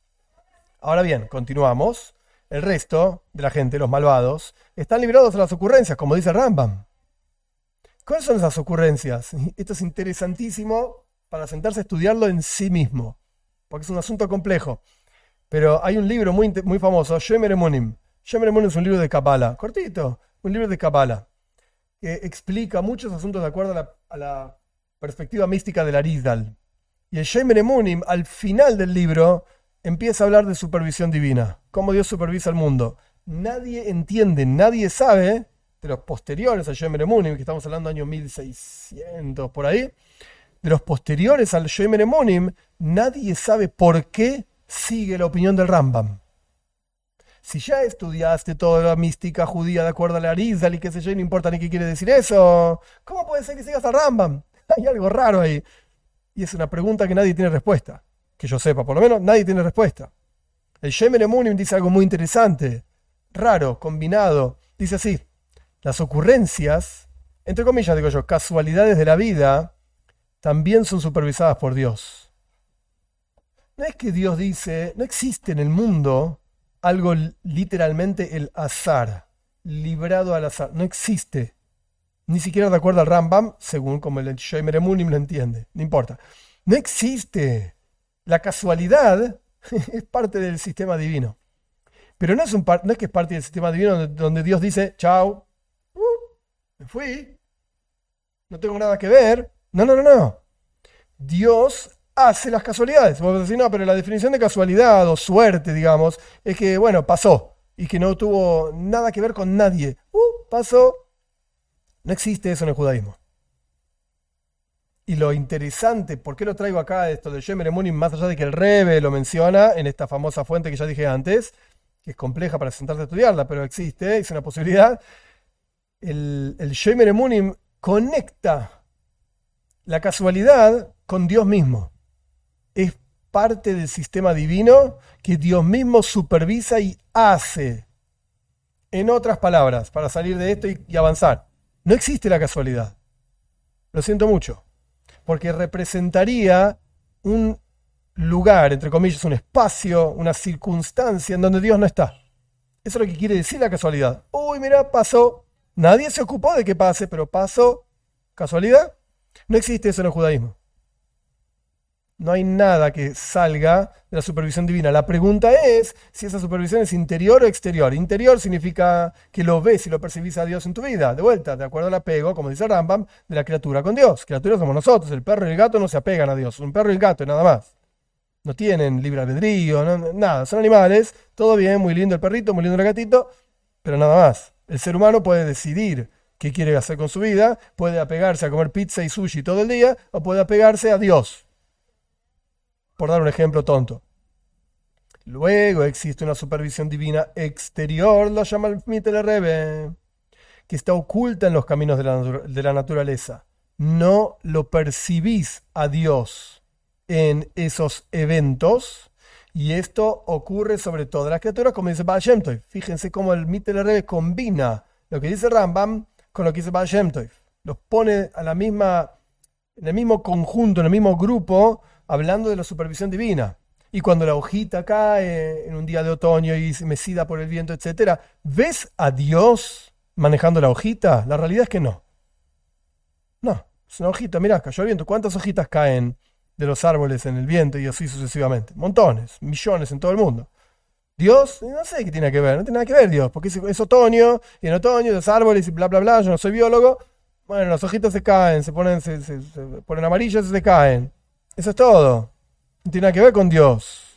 Ahora bien, continuamos. El resto de la gente, los malvados, están librados de las ocurrencias, como dice Rambam. ¿Cuáles son esas ocurrencias? Esto es interesantísimo para sentarse a estudiarlo en sí mismo, porque es un asunto complejo. Pero hay un libro muy famoso, Shemer Emunim. Shemer Emunim es un libro de Kabbalah, cortito, un libro de Kabbalah, que explica muchos asuntos de acuerdo a la perspectiva mística del Arizal. Y el Shemer Emunim, al final del libro, empieza a hablar de supervisión divina, cómo Dios supervisa el mundo. Nadie entiende, nadie sabe, de los posteriores al Shemer Emunim, que estamos hablando del año 1600, por ahí, de los posteriores al Shemer Emunim, nadie sabe por qué sigue la opinión del Rambam. Si ya estudiaste toda la mística judía de acuerdo a la Arizal y qué sé yo, y no importa ni qué quiere decir eso, ¿cómo puede ser que sigas al Rambam? Hay algo raro ahí. Y es una pregunta que nadie tiene respuesta. Que yo sepa, por lo menos, nadie tiene respuesta. El Shemer Emunim dice algo muy interesante, raro, combinado. Dice así, las ocurrencias, entre comillas digo yo, casualidades de la vida, también son supervisadas por Dios. No es que Dios dice, no existe en el mundo algo literalmente el azar, librado al azar. No existe. Ni siquiera de acuerdo al Rambam, según como el Shemer Emunim lo entiende. No importa. No existe. La casualidad es parte del sistema divino. Pero no es que es parte del sistema divino donde Dios dice, chao, me fui, no tengo nada que ver. No. Dios hace las casualidades. Vos decís, no, pero la definición de casualidad o suerte, digamos, es que, bueno, pasó y que no tuvo nada que ver con nadie. Pasó. No existe eso en el judaísmo. Y lo interesante, ¿por qué lo traigo acá esto del Shemer Emunim, más allá de que el Rebbe lo menciona en esta famosa fuente que ya dije antes, que es compleja para sentarse a estudiarla, pero existe, es una posibilidad? El Shemer Emunim conecta la casualidad con Dios mismo. Es parte del sistema divino que Dios mismo supervisa y hace. En otras palabras, para salir de esto y avanzar, no existe la casualidad. Lo siento mucho, porque representaría un lugar, entre comillas, un espacio, una circunstancia en donde Dios no está. Eso es lo que quiere decir la casualidad. Mira, pasó. Nadie se ocupó de que pase, pero pasó. ¿Casualidad? No existe eso en el judaísmo. No hay nada que salga de la supervisión divina. La pregunta es si esa supervisión es interior o exterior. Interior significa que lo ves y lo percibís a Dios en tu vida. De vuelta, de acuerdo al apego, como dice Rambam, de la criatura con Dios. Criaturas somos nosotros. El perro y el gato no se apegan a Dios. Un perro y el gato y nada más. No tienen libre albedrío, nada. Son animales. Todo bien, muy lindo el perrito, muy lindo el gatito, pero nada más. El ser humano puede decidir qué quiere hacer con su vida. Puede apegarse a comer pizza y sushi todo el día o puede apegarse a Dios. Por dar un ejemplo tonto. Luego existe una supervisión divina exterior, lo llama el Mittler Rebbe, que está oculta en los caminos de la naturaleza. No lo percibís a Dios en esos eventos, y esto ocurre sobre todas las criaturas, como dice Baal Shem Tov. Fíjense cómo el Mittler Rebbe combina lo que dice Rambam con lo que dice Baal Shem Tov. Los pone a la misma, en el mismo conjunto, en el mismo grupo, hablando de la supervisión divina. Y cuando la hojita cae en un día de otoño y se mecida por el viento, etc., ¿ves a Dios manejando la hojita? La realidad es que no. No, es una hojita, mirá, cayó el viento. ¿Cuántas hojitas caen de los árboles en el viento y así sucesivamente? Montones, millones en todo el mundo. Dios, no sé qué tiene que ver, no tiene nada que ver Dios, porque es otoño, y en otoño los árboles y bla, bla, bla, yo no soy biólogo. Bueno, las hojitas se caen, se ponen amarillas y se caen. Eso es todo. No tiene nada que ver con Dios.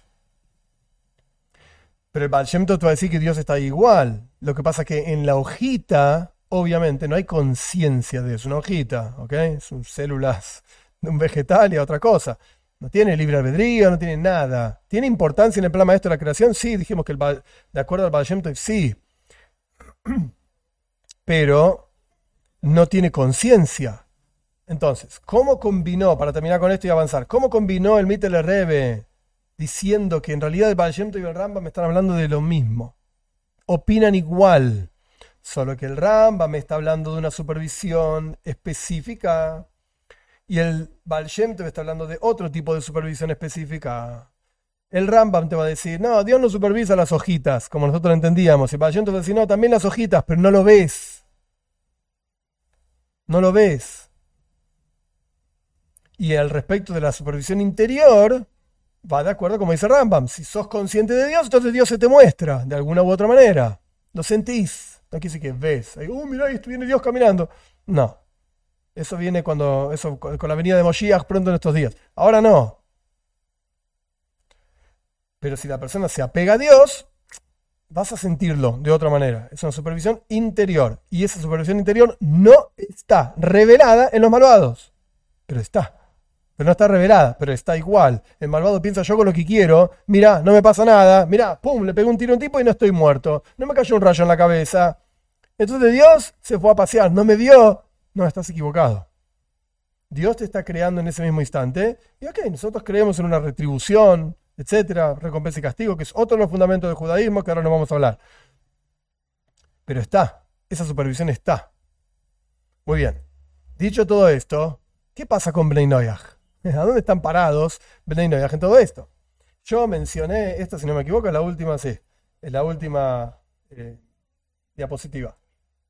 Pero el Baal Shem Tov te va a decir que Dios está igual. Lo que pasa es que en la hojita, obviamente, no hay conciencia de eso. Una hojita, ¿ok? Son células de un vegetal y a otra cosa. No tiene libre albedrío, no tiene nada. ¿Tiene importancia en el plan maestro de la creación? Sí, dijimos que de acuerdo al Baal Shem Tov, sí. Pero no tiene conciencia. Entonces, ¿cómo combinó, para terminar con esto y avanzar, cómo combinó el Mittler Rebbe diciendo que en realidad el Baal Shem Tov y el Rambam me están hablando de lo mismo? Opinan igual, solo que el Rambam me está hablando de una supervisión específica y el Baal Shem Tov está hablando de otro tipo de supervisión específica. El Rambam te va a decir, no, Dios no supervisa las hojitas, como nosotros lo entendíamos. Y el Baal Shem Tov va a decir, no, también las hojitas, pero no lo ves. No lo ves. Y al respecto de la supervisión interior, va de acuerdo como dice Rambam. Si sos consciente de Dios, entonces Dios se te muestra de alguna u otra manera. Lo sentís. No quiere decir que ves. Mirá, ahí viene Dios caminando. No. Eso viene con la venida de Moshiach pronto en estos días. Ahora no. Pero si la persona se apega a Dios, vas a sentirlo de otra manera. Es una supervisión interior. Y esa supervisión interior no está revelada en los malvados. Pero está. Pero no está revelada, pero está igual. El malvado piensa, yo con lo que quiero, mirá, no me pasa nada, mirá, pum, le pegó un tiro a un tipo y no estoy muerto. No me cayó un rayo en la cabeza. Entonces Dios se fue a pasear, no me vio. No, estás equivocado. Dios te está creando en ese mismo instante. Y ok, nosotros creemos en una retribución, etcétera, recompensa y castigo, que es otro de los fundamentos del judaísmo que ahora no vamos a hablar. Pero está, esa supervisión está. Muy bien. Dicho todo esto, ¿qué pasa con Bnei Noach? ¿A dónde están parados Bnei Noach en todo esto? Yo mencioné, esta si no me equivoco, es la última, sí, es la última diapositiva.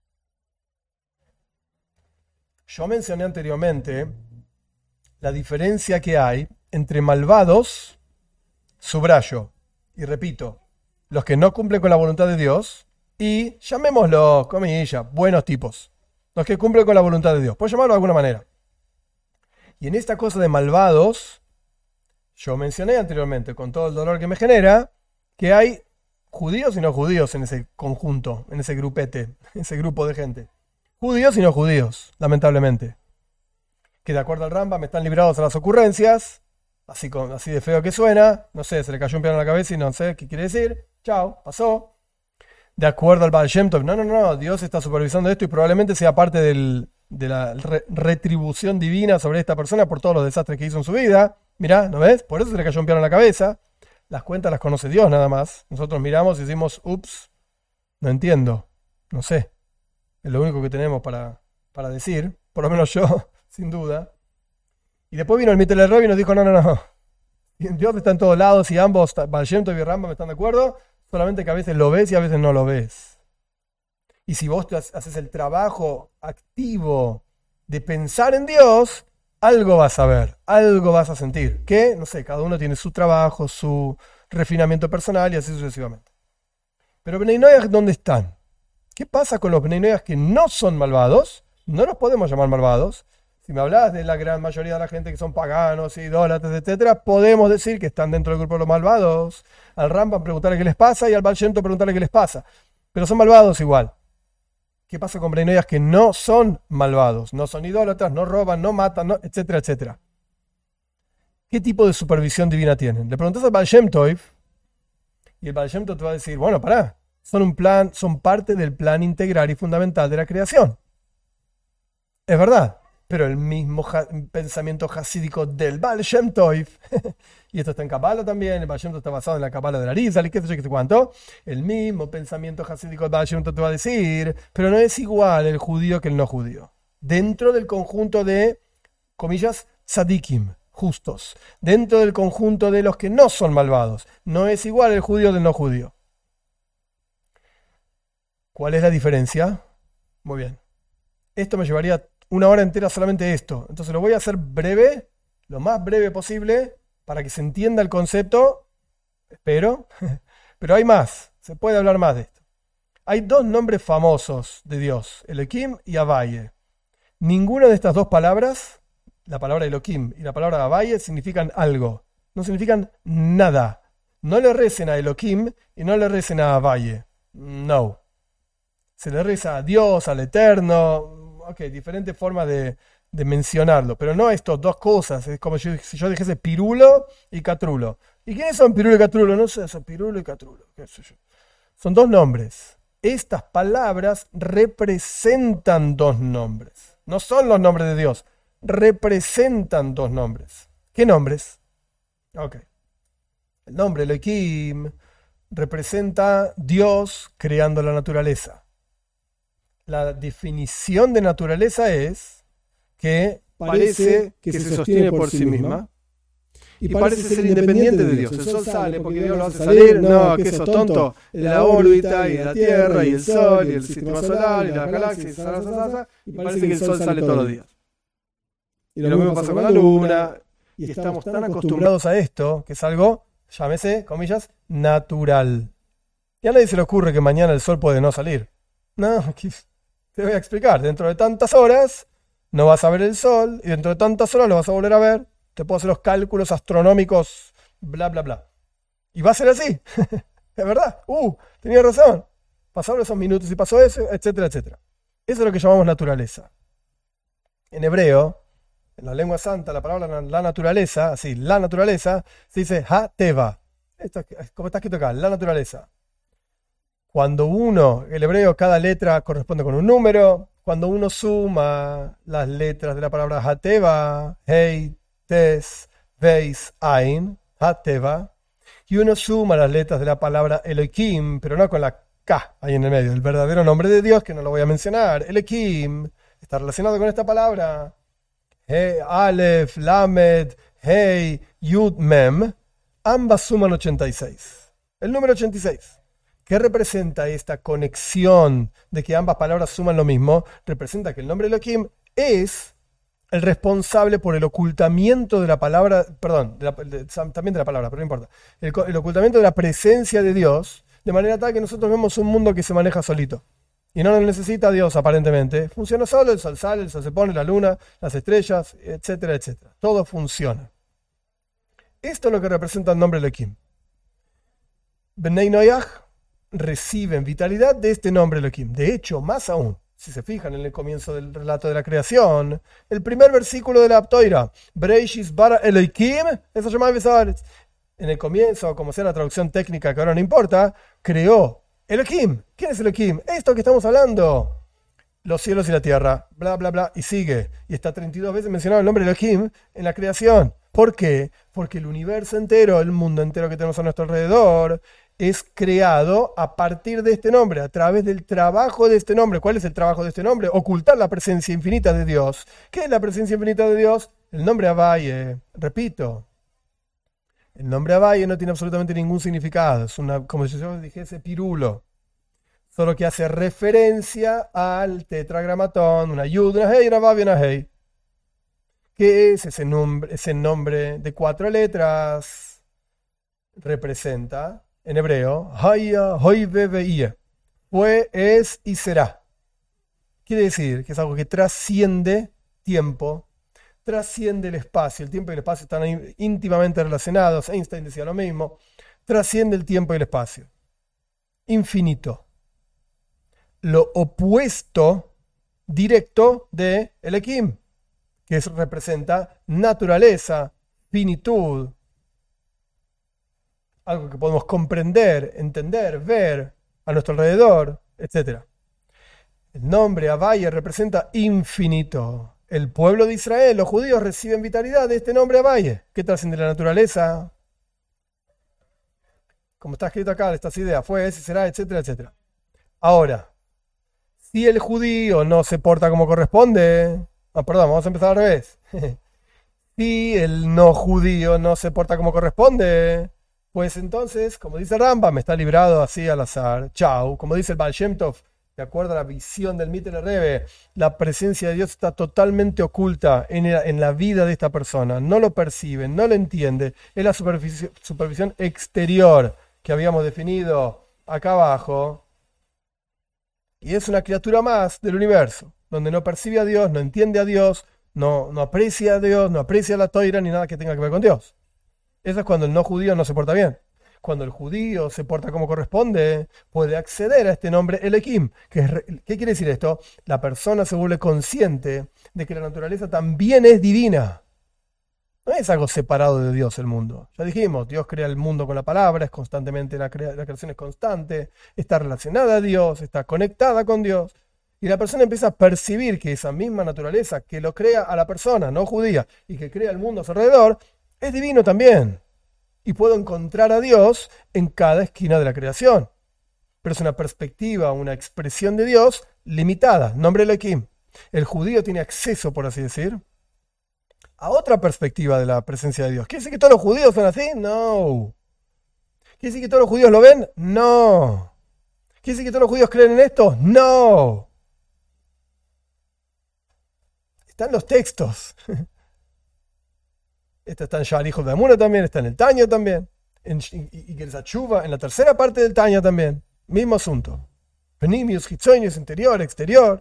Yo mencioné anteriormente la diferencia que hay entre malvados, subrayo, y repito, los que no cumplen con la voluntad de Dios, y llamémoslo, comillas, buenos tipos, los que cumplen con la voluntad de Dios, puedo llamarlo de alguna manera. Y en esta cosa de malvados, yo mencioné anteriormente, con todo el dolor que me genera, que hay judíos y no judíos en ese conjunto, en ese grupete, en ese grupo de gente. Judíos y no judíos, lamentablemente. Que de acuerdo al Rambam están librados a las ocurrencias, así de feo que suena, no sé, se le cayó un piano en la cabeza y no sé qué quiere decir, chao, pasó. De acuerdo al Baal Shem Tov, no, Dios está supervisando esto y probablemente sea parte de la retribución divina sobre esta persona por todos los desastres que hizo en su vida. Mirá, ¿no ves? Por eso se le cayó un piano en la cabeza. Las cuentas las conoce Dios nada más. Nosotros miramos y decimos, ups, no entiendo, no sé. Es lo único que tenemos para decir, por lo menos yo, sin duda. Y después vino el Mittler Rebbe y nos dijo, no. Dios está en todos lados y ambos, Baal Shem Tov y Rambam, están de acuerdo, solamente que a veces lo ves y a veces no lo ves. Y si vos haces el trabajo activo de pensar en Dios, algo vas a ver, algo vas a sentir. Que, no sé, cada uno tiene su trabajo, su refinamiento personal y así sucesivamente. Pero Bnei Noach, ¿dónde están? ¿Qué pasa con los Bnei Noach que no son malvados? No los podemos llamar malvados. Si me hablas de la gran mayoría de la gente que son paganos, idólatras, etcétera, podemos decir que están dentro del grupo de los malvados. Al Rambam preguntarle qué les pasa y al Baal Shem Tov preguntarle qué les pasa. Pero son malvados igual. ¿Qué pasa con Bnei Noach que no son malvados? No son idólatras, no roban, no matan, no, etcétera, etcétera. ¿Qué tipo de supervisión divina tienen? Le preguntas al Baal Shem Tov y el Baal Shem Tov te va a decir, bueno, pará, son parte del plan integral y fundamental de la creación. Es verdad. Pero el mismo pensamiento hasídico del Baal Shem Tov, y esto está en Kabbalah también, el Baal Shem Tov está basado en la Kabbalah de la Arizal y qué sé yo, qué sé cuánto, el mismo pensamiento hasídico del Baal Shem Tov te va a decir, pero no es igual el judío que el no judío. Dentro del conjunto de, comillas, tzadikim, justos, dentro del conjunto de los que no son malvados, no es igual el judío del no judío. ¿Cuál es la diferencia? Muy bien. Esto me llevaría una hora entera solamente esto. Entonces lo voy a hacer breve, lo más breve posible, para que se entienda el concepto. Espero. Pero hay más. Se puede hablar más de esto. Hay dos nombres famosos de Dios, Elohim y Abaye. Ninguna de estas dos palabras, la palabra Elohim y la palabra Abaye, significan algo. No significan nada. No le recen a Elohim y no le recen a Abaye. No. Se le reza a Dios, al Eterno. Ok, diferentes formas de mencionarlo, pero no estas dos cosas. Es como si yo dijese Pirulo y Catrulo. ¿Y quiénes son Pirulo y Catrulo? No sé, son Pirulo y Catrulo. ¿Qué sé yo? Son dos nombres. Estas palabras representan dos nombres. No son los nombres de Dios. Representan dos nombres. ¿Qué nombres? Ok. El nombre Elohim representa Dios creando la naturaleza. La definición de naturaleza es que parece que se sostiene por sí misma y parece ser independiente de Dios. El sol sale porque Dios lo hace salir. No, que eso tonto. De la órbita y de la Tierra y el Sol y el sistema solar y las galaxias y parece que el sol sale todos los días. Y lo mismo pasa con la luna. Y estamos tan acostumbrados a esto que es algo, llámese, comillas, natural. Y a nadie se le ocurre que mañana el sol puede no salir. No, te voy a explicar. Dentro de tantas horas no vas a ver el sol y dentro de tantas horas lo vas a volver a ver. Te puedo hacer los cálculos astronómicos, bla, bla, bla. Y va a ser así. Es verdad. Tenía razón. Pasaron esos minutos y pasó eso, etcétera, etcétera. Eso es lo que llamamos naturaleza. En hebreo, en la lengua santa, la palabra la naturaleza, así, la naturaleza, se dice ha-teva. Esto es como está escrito acá, la naturaleza. Cuando el hebreo, cada letra corresponde con un número. Cuando uno suma las letras de la palabra Hateva, Hei, Tes, Veis, Ain, Hateva, y uno suma las letras de la palabra Elohim, pero no con la K ahí en el medio, el verdadero nombre de Dios, que no lo voy a mencionar. Elohim está relacionado con esta palabra. He, Aleph, Lamed, Hei, Yud, Mem, ambas suman 86. El número 86. ¿Qué representa esta conexión de que ambas palabras suman lo mismo? Representa que el nombre Elohim es el responsable por el ocultamiento de la palabra, perdón, también de la palabra, pero no importa, el ocultamiento de la presencia de Dios, de manera tal que nosotros vemos un mundo que se maneja solito. Y no lo necesita Dios aparentemente. Funciona solo, el sol sale, el sol se pone, la luna, las estrellas, etcétera, etcétera. Todo funciona. Esto es lo que representa el nombre Elohim. Bnei Noach reciben vitalidad de este nombre Elohim. De hecho, más aún, si se fijan en el comienzo del relato de la creación, el primer versículo de la Aptoira, Bereishis bara Elohim, eso llama Besaretz. En el comienzo, como sea la traducción técnica que ahora no importa, creó Elohim. ¿Quién es Elohim? Esto que estamos hablando. Los cielos y la tierra, bla, bla, bla, y sigue. Y está 32 veces mencionado el nombre Elohim en la creación. ¿Por qué? Porque el universo entero, el mundo entero que tenemos a nuestro alrededor, es creado a partir de este nombre, a través del trabajo de este nombre. ¿Cuál es el trabajo de este nombre? Ocultar la presencia infinita de Dios. ¿Qué es la presencia infinita de Dios? El nombre Abaye. Repito, el nombre Abaye no tiene absolutamente ningún significado. Es como si yo dijese pirulo. Solo que hace referencia al tetragramatón, una yud, una hey, una vav y una hey. ¿Qué es ese nombre de 4 letras? Representa, en hebreo, Haya, Hoive, Veie. Fue, es y será. Quiere decir que es algo que trasciende tiempo, trasciende el espacio. El tiempo y el espacio están íntimamente relacionados. Einstein decía lo mismo. Trasciende el tiempo y el espacio. Infinito. Lo opuesto directo de Elohim, que representa naturaleza, finitud, algo que podemos comprender, entender, ver a nuestro alrededor, etc. El nombre Abaye representa infinito. El pueblo de Israel, los judíos, reciben vitalidad de este nombre Abaye, que trasciende la naturaleza. Como está escrito acá, estas ideas, fue, ese será, etcétera, etcétera. Ahora, si el judío no se porta como corresponde, perdón, vamos a empezar al revés. Si el no judío no se porta como corresponde, pues entonces, como dice Rambam, está librado así al azar. Chau. Como dice el Baal Shem Tov, de acuerdo a la visión del Mittler Rebbe, la presencia de Dios está totalmente oculta en la vida de esta persona. No lo percibe, no lo entiende. Es la supervisión exterior que habíamos definido acá abajo. Y es una criatura más del universo, donde no percibe a Dios, no entiende a Dios, no aprecia a Dios, no aprecia la Toira ni nada que tenga que ver con Dios. Eso es cuando el no judío no se porta bien. Cuando el judío se porta como corresponde, puede acceder a este nombre Elohim. ¿Qué quiere decir esto? La persona se vuelve consciente de que la naturaleza también es divina. No es algo separado de Dios el mundo. Ya dijimos, Dios crea el mundo con la palabra, es constantemente, la creación es constante, está relacionada a Dios, está conectada con Dios. Y la persona empieza a percibir que esa misma naturaleza que lo crea a la persona no judía y que crea el mundo a su alrededor, es divino también. Y puedo encontrar a Dios en cada esquina de la creación. Pero es una perspectiva, una expresión de Dios limitada. Nombre Elohim. El judío tiene acceso, por así decir, a otra perspectiva de la presencia de Dios. ¿Quiere decir que todos los judíos son así? No. ¿Quiere decir que todos los judíos lo ven? No. ¿Quiere decir que todos los judíos creen en esto? No. Están los textos. Esto está en Sha'ar Hijo de Amuna también, está en el Taño también. Y que esa chuva en la tercera parte del Taño también. Mismo asunto. Penimius, Hitzonius, interior, exterior.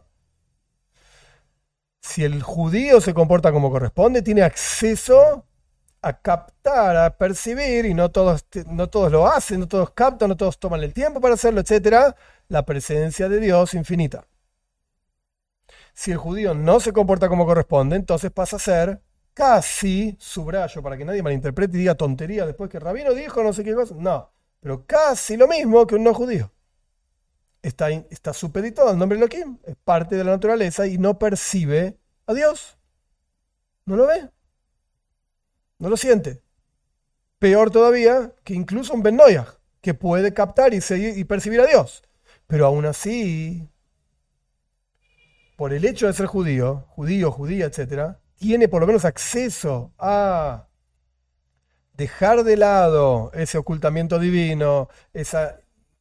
Si el judío se comporta como corresponde, tiene acceso a captar, a percibir, y no todos lo hacen, no todos captan, no todos toman el tiempo para hacerlo, etc., la presencia de Dios infinita. Si el judío no se comporta como corresponde, entonces pasa a ser casi, subrayo para que nadie malinterprete y diga tontería después que el rabino dijo no sé qué cosa, no, pero casi lo mismo que un no judío. Está supeditado al nombre de Elohim, es parte de la naturaleza y no percibe a Dios. No lo ve, no lo siente. Peor todavía que incluso un Ben Noyaj, que puede captar y percibir a Dios. Pero aún así, por el hecho de ser judío, judía, etc., tiene por lo menos acceso a dejar de lado ese ocultamiento divino, esa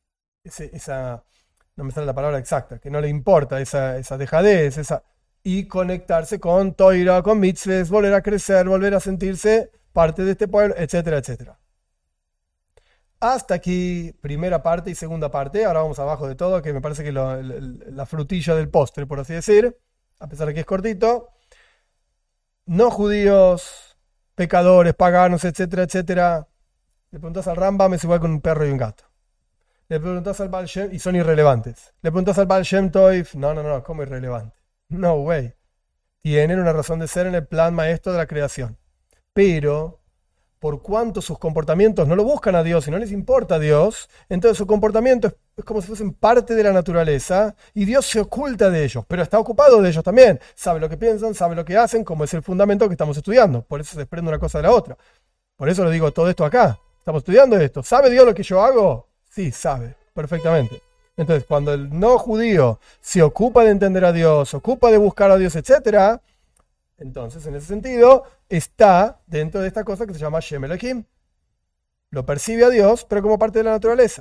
no me sale la palabra exacta, que no le importa, esa dejadez, y conectarse con Toira, con mitzvahs, volver a crecer, volver a sentirse parte de este pueblo, etcétera, etcétera. Hasta aquí, primera parte y segunda parte. Ahora vamos abajo de todo, que me parece que la frutilla del postre, por así decir, a pesar de que es cortito. No judíos, pecadores, paganos, etcétera, etcétera. Le preguntas al Rambam, es igual con un perro y un gato. Le preguntas al Baal Shem, y son irrelevantes. Le preguntas al Baal Shem Tov, no, ¿cómo irrelevante? No way. Tienen una razón de ser en el plan maestro de la creación. Pero, por cuanto sus comportamientos no lo buscan a Dios y no les importa a Dios, entonces su comportamiento es como si fuesen parte de la naturaleza y Dios se oculta de ellos, pero está ocupado de ellos también. Sabe lo que piensan, sabe lo que hacen, como es el fundamento que estamos estudiando. Por eso se desprende una cosa de la otra. Por eso le digo todo esto acá. Estamos estudiando esto. ¿Sabe Dios lo que yo hago? Sí, sabe, perfectamente. Entonces, cuando el no judío se ocupa de entender a Dios, se ocupa de buscar a Dios, etc., entonces, en ese sentido, está dentro de esta cosa que se llama Shem Elohim. Lo percibe a Dios, pero como parte de la naturaleza.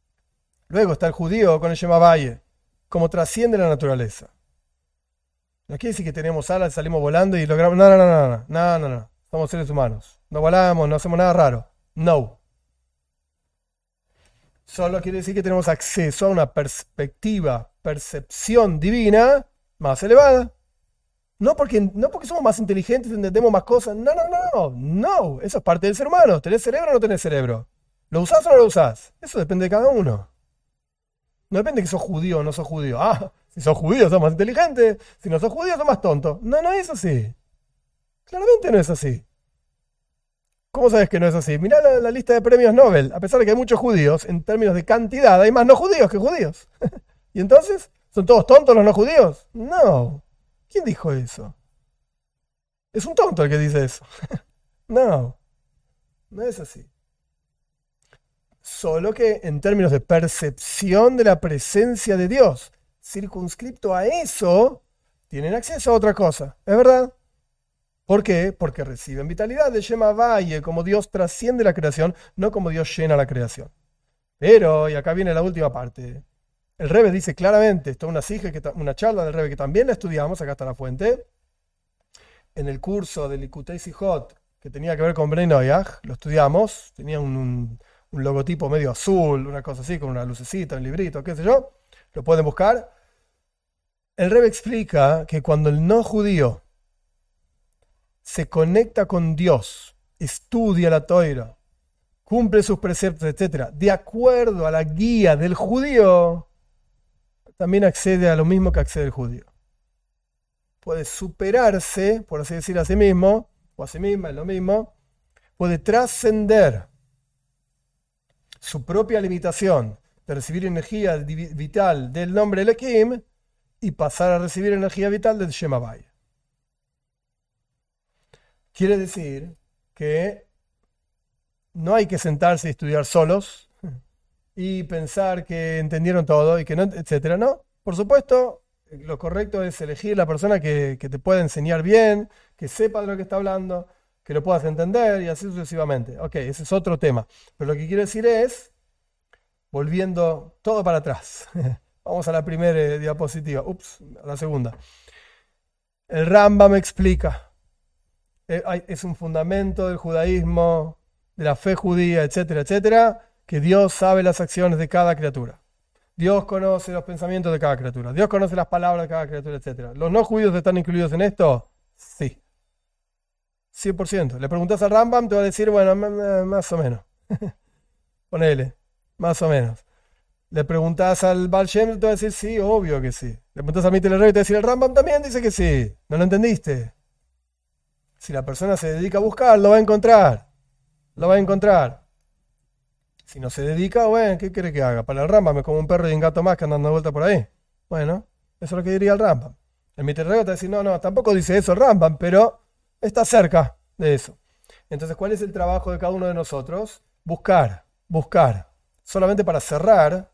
Luego está el judío con el Shem Havaye, como trasciende la naturaleza. No quiere decir que tenemos alas, salimos volando y logramos. No, no, no, no, no, no, no, no. Somos seres humanos. No volamos, no hacemos nada raro. No. Solo quiere decir que tenemos acceso a una percepción divina más elevada. No porque somos más inteligentes, entendemos más cosas. No, no, no, no. Eso es parte del ser humano. ¿Tenés cerebro o no tenés cerebro? ¿Lo usás o no lo usás? Eso depende de cada uno. No depende de que sos judío o no sos judío. Ah, si sos judío sos más inteligente. Si no sos judío sos más tonto. No, no es así. Claramente no es así. ¿Cómo sabes que no es así? Mirá la lista de premios Nobel. A pesar de que hay muchos judíos, en términos de cantidad, hay más no judíos que judíos. ¿Y entonces? ¿Son todos tontos los no judíos? No. ¿Quién dijo eso? Es un tonto el que dice eso. No, no es así. Solo que en términos de percepción de la presencia de Dios, circunscripto a eso, tienen acceso a otra cosa. ¿Es verdad? ¿Por qué? Porque reciben vitalidad de Shema Valle, como Dios trasciende la creación, no como Dios llena la creación. Pero, y acá viene la última parte, el Rebbe dice claramente, esto es una charla del Rebbe que también la estudiamos, acá está la fuente, en el curso de Likutei Sijot, que tenía que ver con Bnei Noyaj, lo estudiamos, tenía un logotipo medio azul, una cosa así, con una lucecita, un librito, qué sé yo, lo pueden buscar. El Rebbe explica que cuando el no judío se conecta con Dios, estudia la Toira, cumple sus preceptos, etc., de acuerdo a la guía del judío, también accede a lo mismo que accede el judío. Puede superarse, por así decir, a sí mismo, o a sí misma, es lo mismo, puede trascender su propia limitación de recibir energía vital del nombre Elohim y pasar a recibir energía vital del Shema Vaya. Quiere decir que no hay que sentarse y estudiar solos y pensar que entendieron todo y que no, etcétera. No, por supuesto, lo correcto es elegir la persona que te pueda enseñar bien, que sepa de lo que está hablando, que lo puedas entender y así sucesivamente. Ok, ese es otro tema. Pero lo que quiero decir es, volviendo todo para atrás. Vamos a la primera diapositiva. A la segunda. El Rambam explica. Es un fundamento del judaísmo, de la fe judía, etcétera, etcétera, que Dios sabe las acciones de cada criatura. Dios conoce los pensamientos de cada criatura. Dios conoce las palabras de cada criatura, etcétera. ¿Los no judíos están incluidos en esto? Sí. 100%. Le preguntas al Rambam, te va a decir, bueno, más o menos. Ponele, más o menos. Le preguntas al Baal Shem, te va a decir, sí, obvio que sí. Le preguntas a Mitel Rebbe, te va a decir, el Rambam también dice que sí. ¿No lo entendiste? Si la persona se dedica a buscar, lo va a encontrar. Lo va a encontrar. Si no se dedica, bueno, ¿qué quiere que haga? Para el Rambam es como un perro y un gato más que andan de vuelta por ahí. Bueno, eso es lo que diría el Rambam. El Mitel Rebbe te va a decir, no, tampoco dice eso el Rambam, pero está cerca de eso. Entonces, ¿cuál es el trabajo de cada uno de nosotros? Buscar. Solamente para cerrar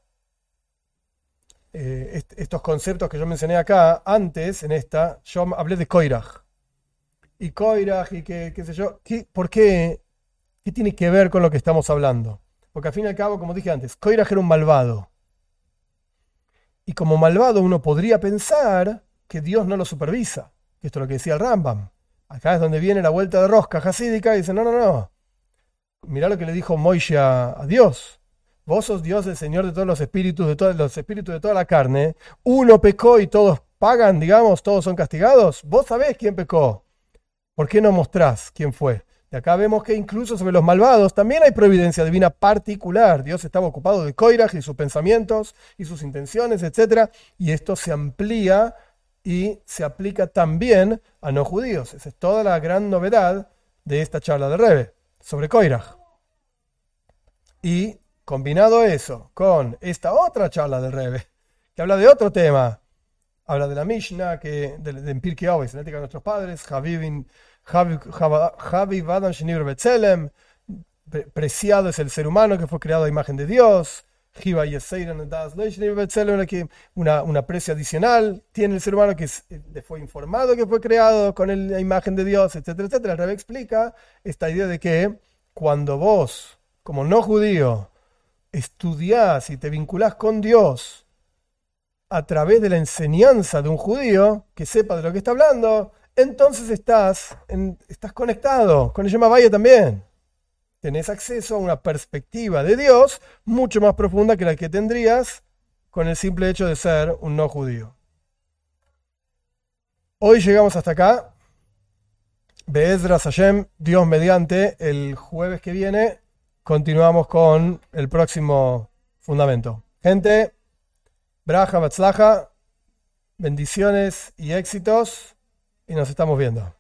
estos conceptos que yo mencioné acá, antes, en esta, yo hablé de Koiraj. Y Koiraj y qué sé yo, ¿por qué? ¿Qué tiene que ver con lo que estamos hablando? Porque al fin y al cabo, como dije antes, Koiraj era un malvado. Y como malvado uno podría pensar que Dios no lo supervisa. Esto es lo que decía el Rambam. Acá es donde viene la vuelta de rosca jasídica y dice, no. Mirá lo que le dijo Moishe a Dios. Vos sos Dios, el Señor de todos los espíritus, de toda la carne. Uno pecó y todos pagan, digamos, todos son castigados. Vos sabés quién pecó. ¿Por qué no mostrás quién fue? Y acá vemos que incluso sobre los malvados también hay providencia divina particular. Dios estaba ocupado de Koiraj y sus pensamientos y sus intenciones, etc. Y esto se amplía y se aplica también a no judíos. Esa es toda la gran novedad de esta charla de Rebbe sobre Koiraj. Y combinado eso con esta otra charla del Rebbe, que habla de otro tema, habla de la Mishnah, de Pirkei Avos, en la ética de nuestros padres, Habib Adam Shenivra B'Tselem, preciado es el ser humano que fue creado a imagen de Dios, una precio adicional tiene el ser humano que fue informado que fue creado con la imagen de Dios, etcétera, etcétera. El Rebbe explica esta idea de que cuando vos, como no judío, estudiás y te vinculás con Dios a través de la enseñanza de un judío que sepa de lo que está hablando, entonces estás conectado con el Shema Vaya también. Tenés acceso a una perspectiva de Dios mucho más profunda que la que tendrías con el simple hecho de ser un no judío. Hoy llegamos hasta acá. Be'ezras Hashem, Dios mediante, el jueves que viene continuamos con el próximo fundamento. Gente, braja, batzlaja, bendiciones y éxitos, y nos estamos viendo.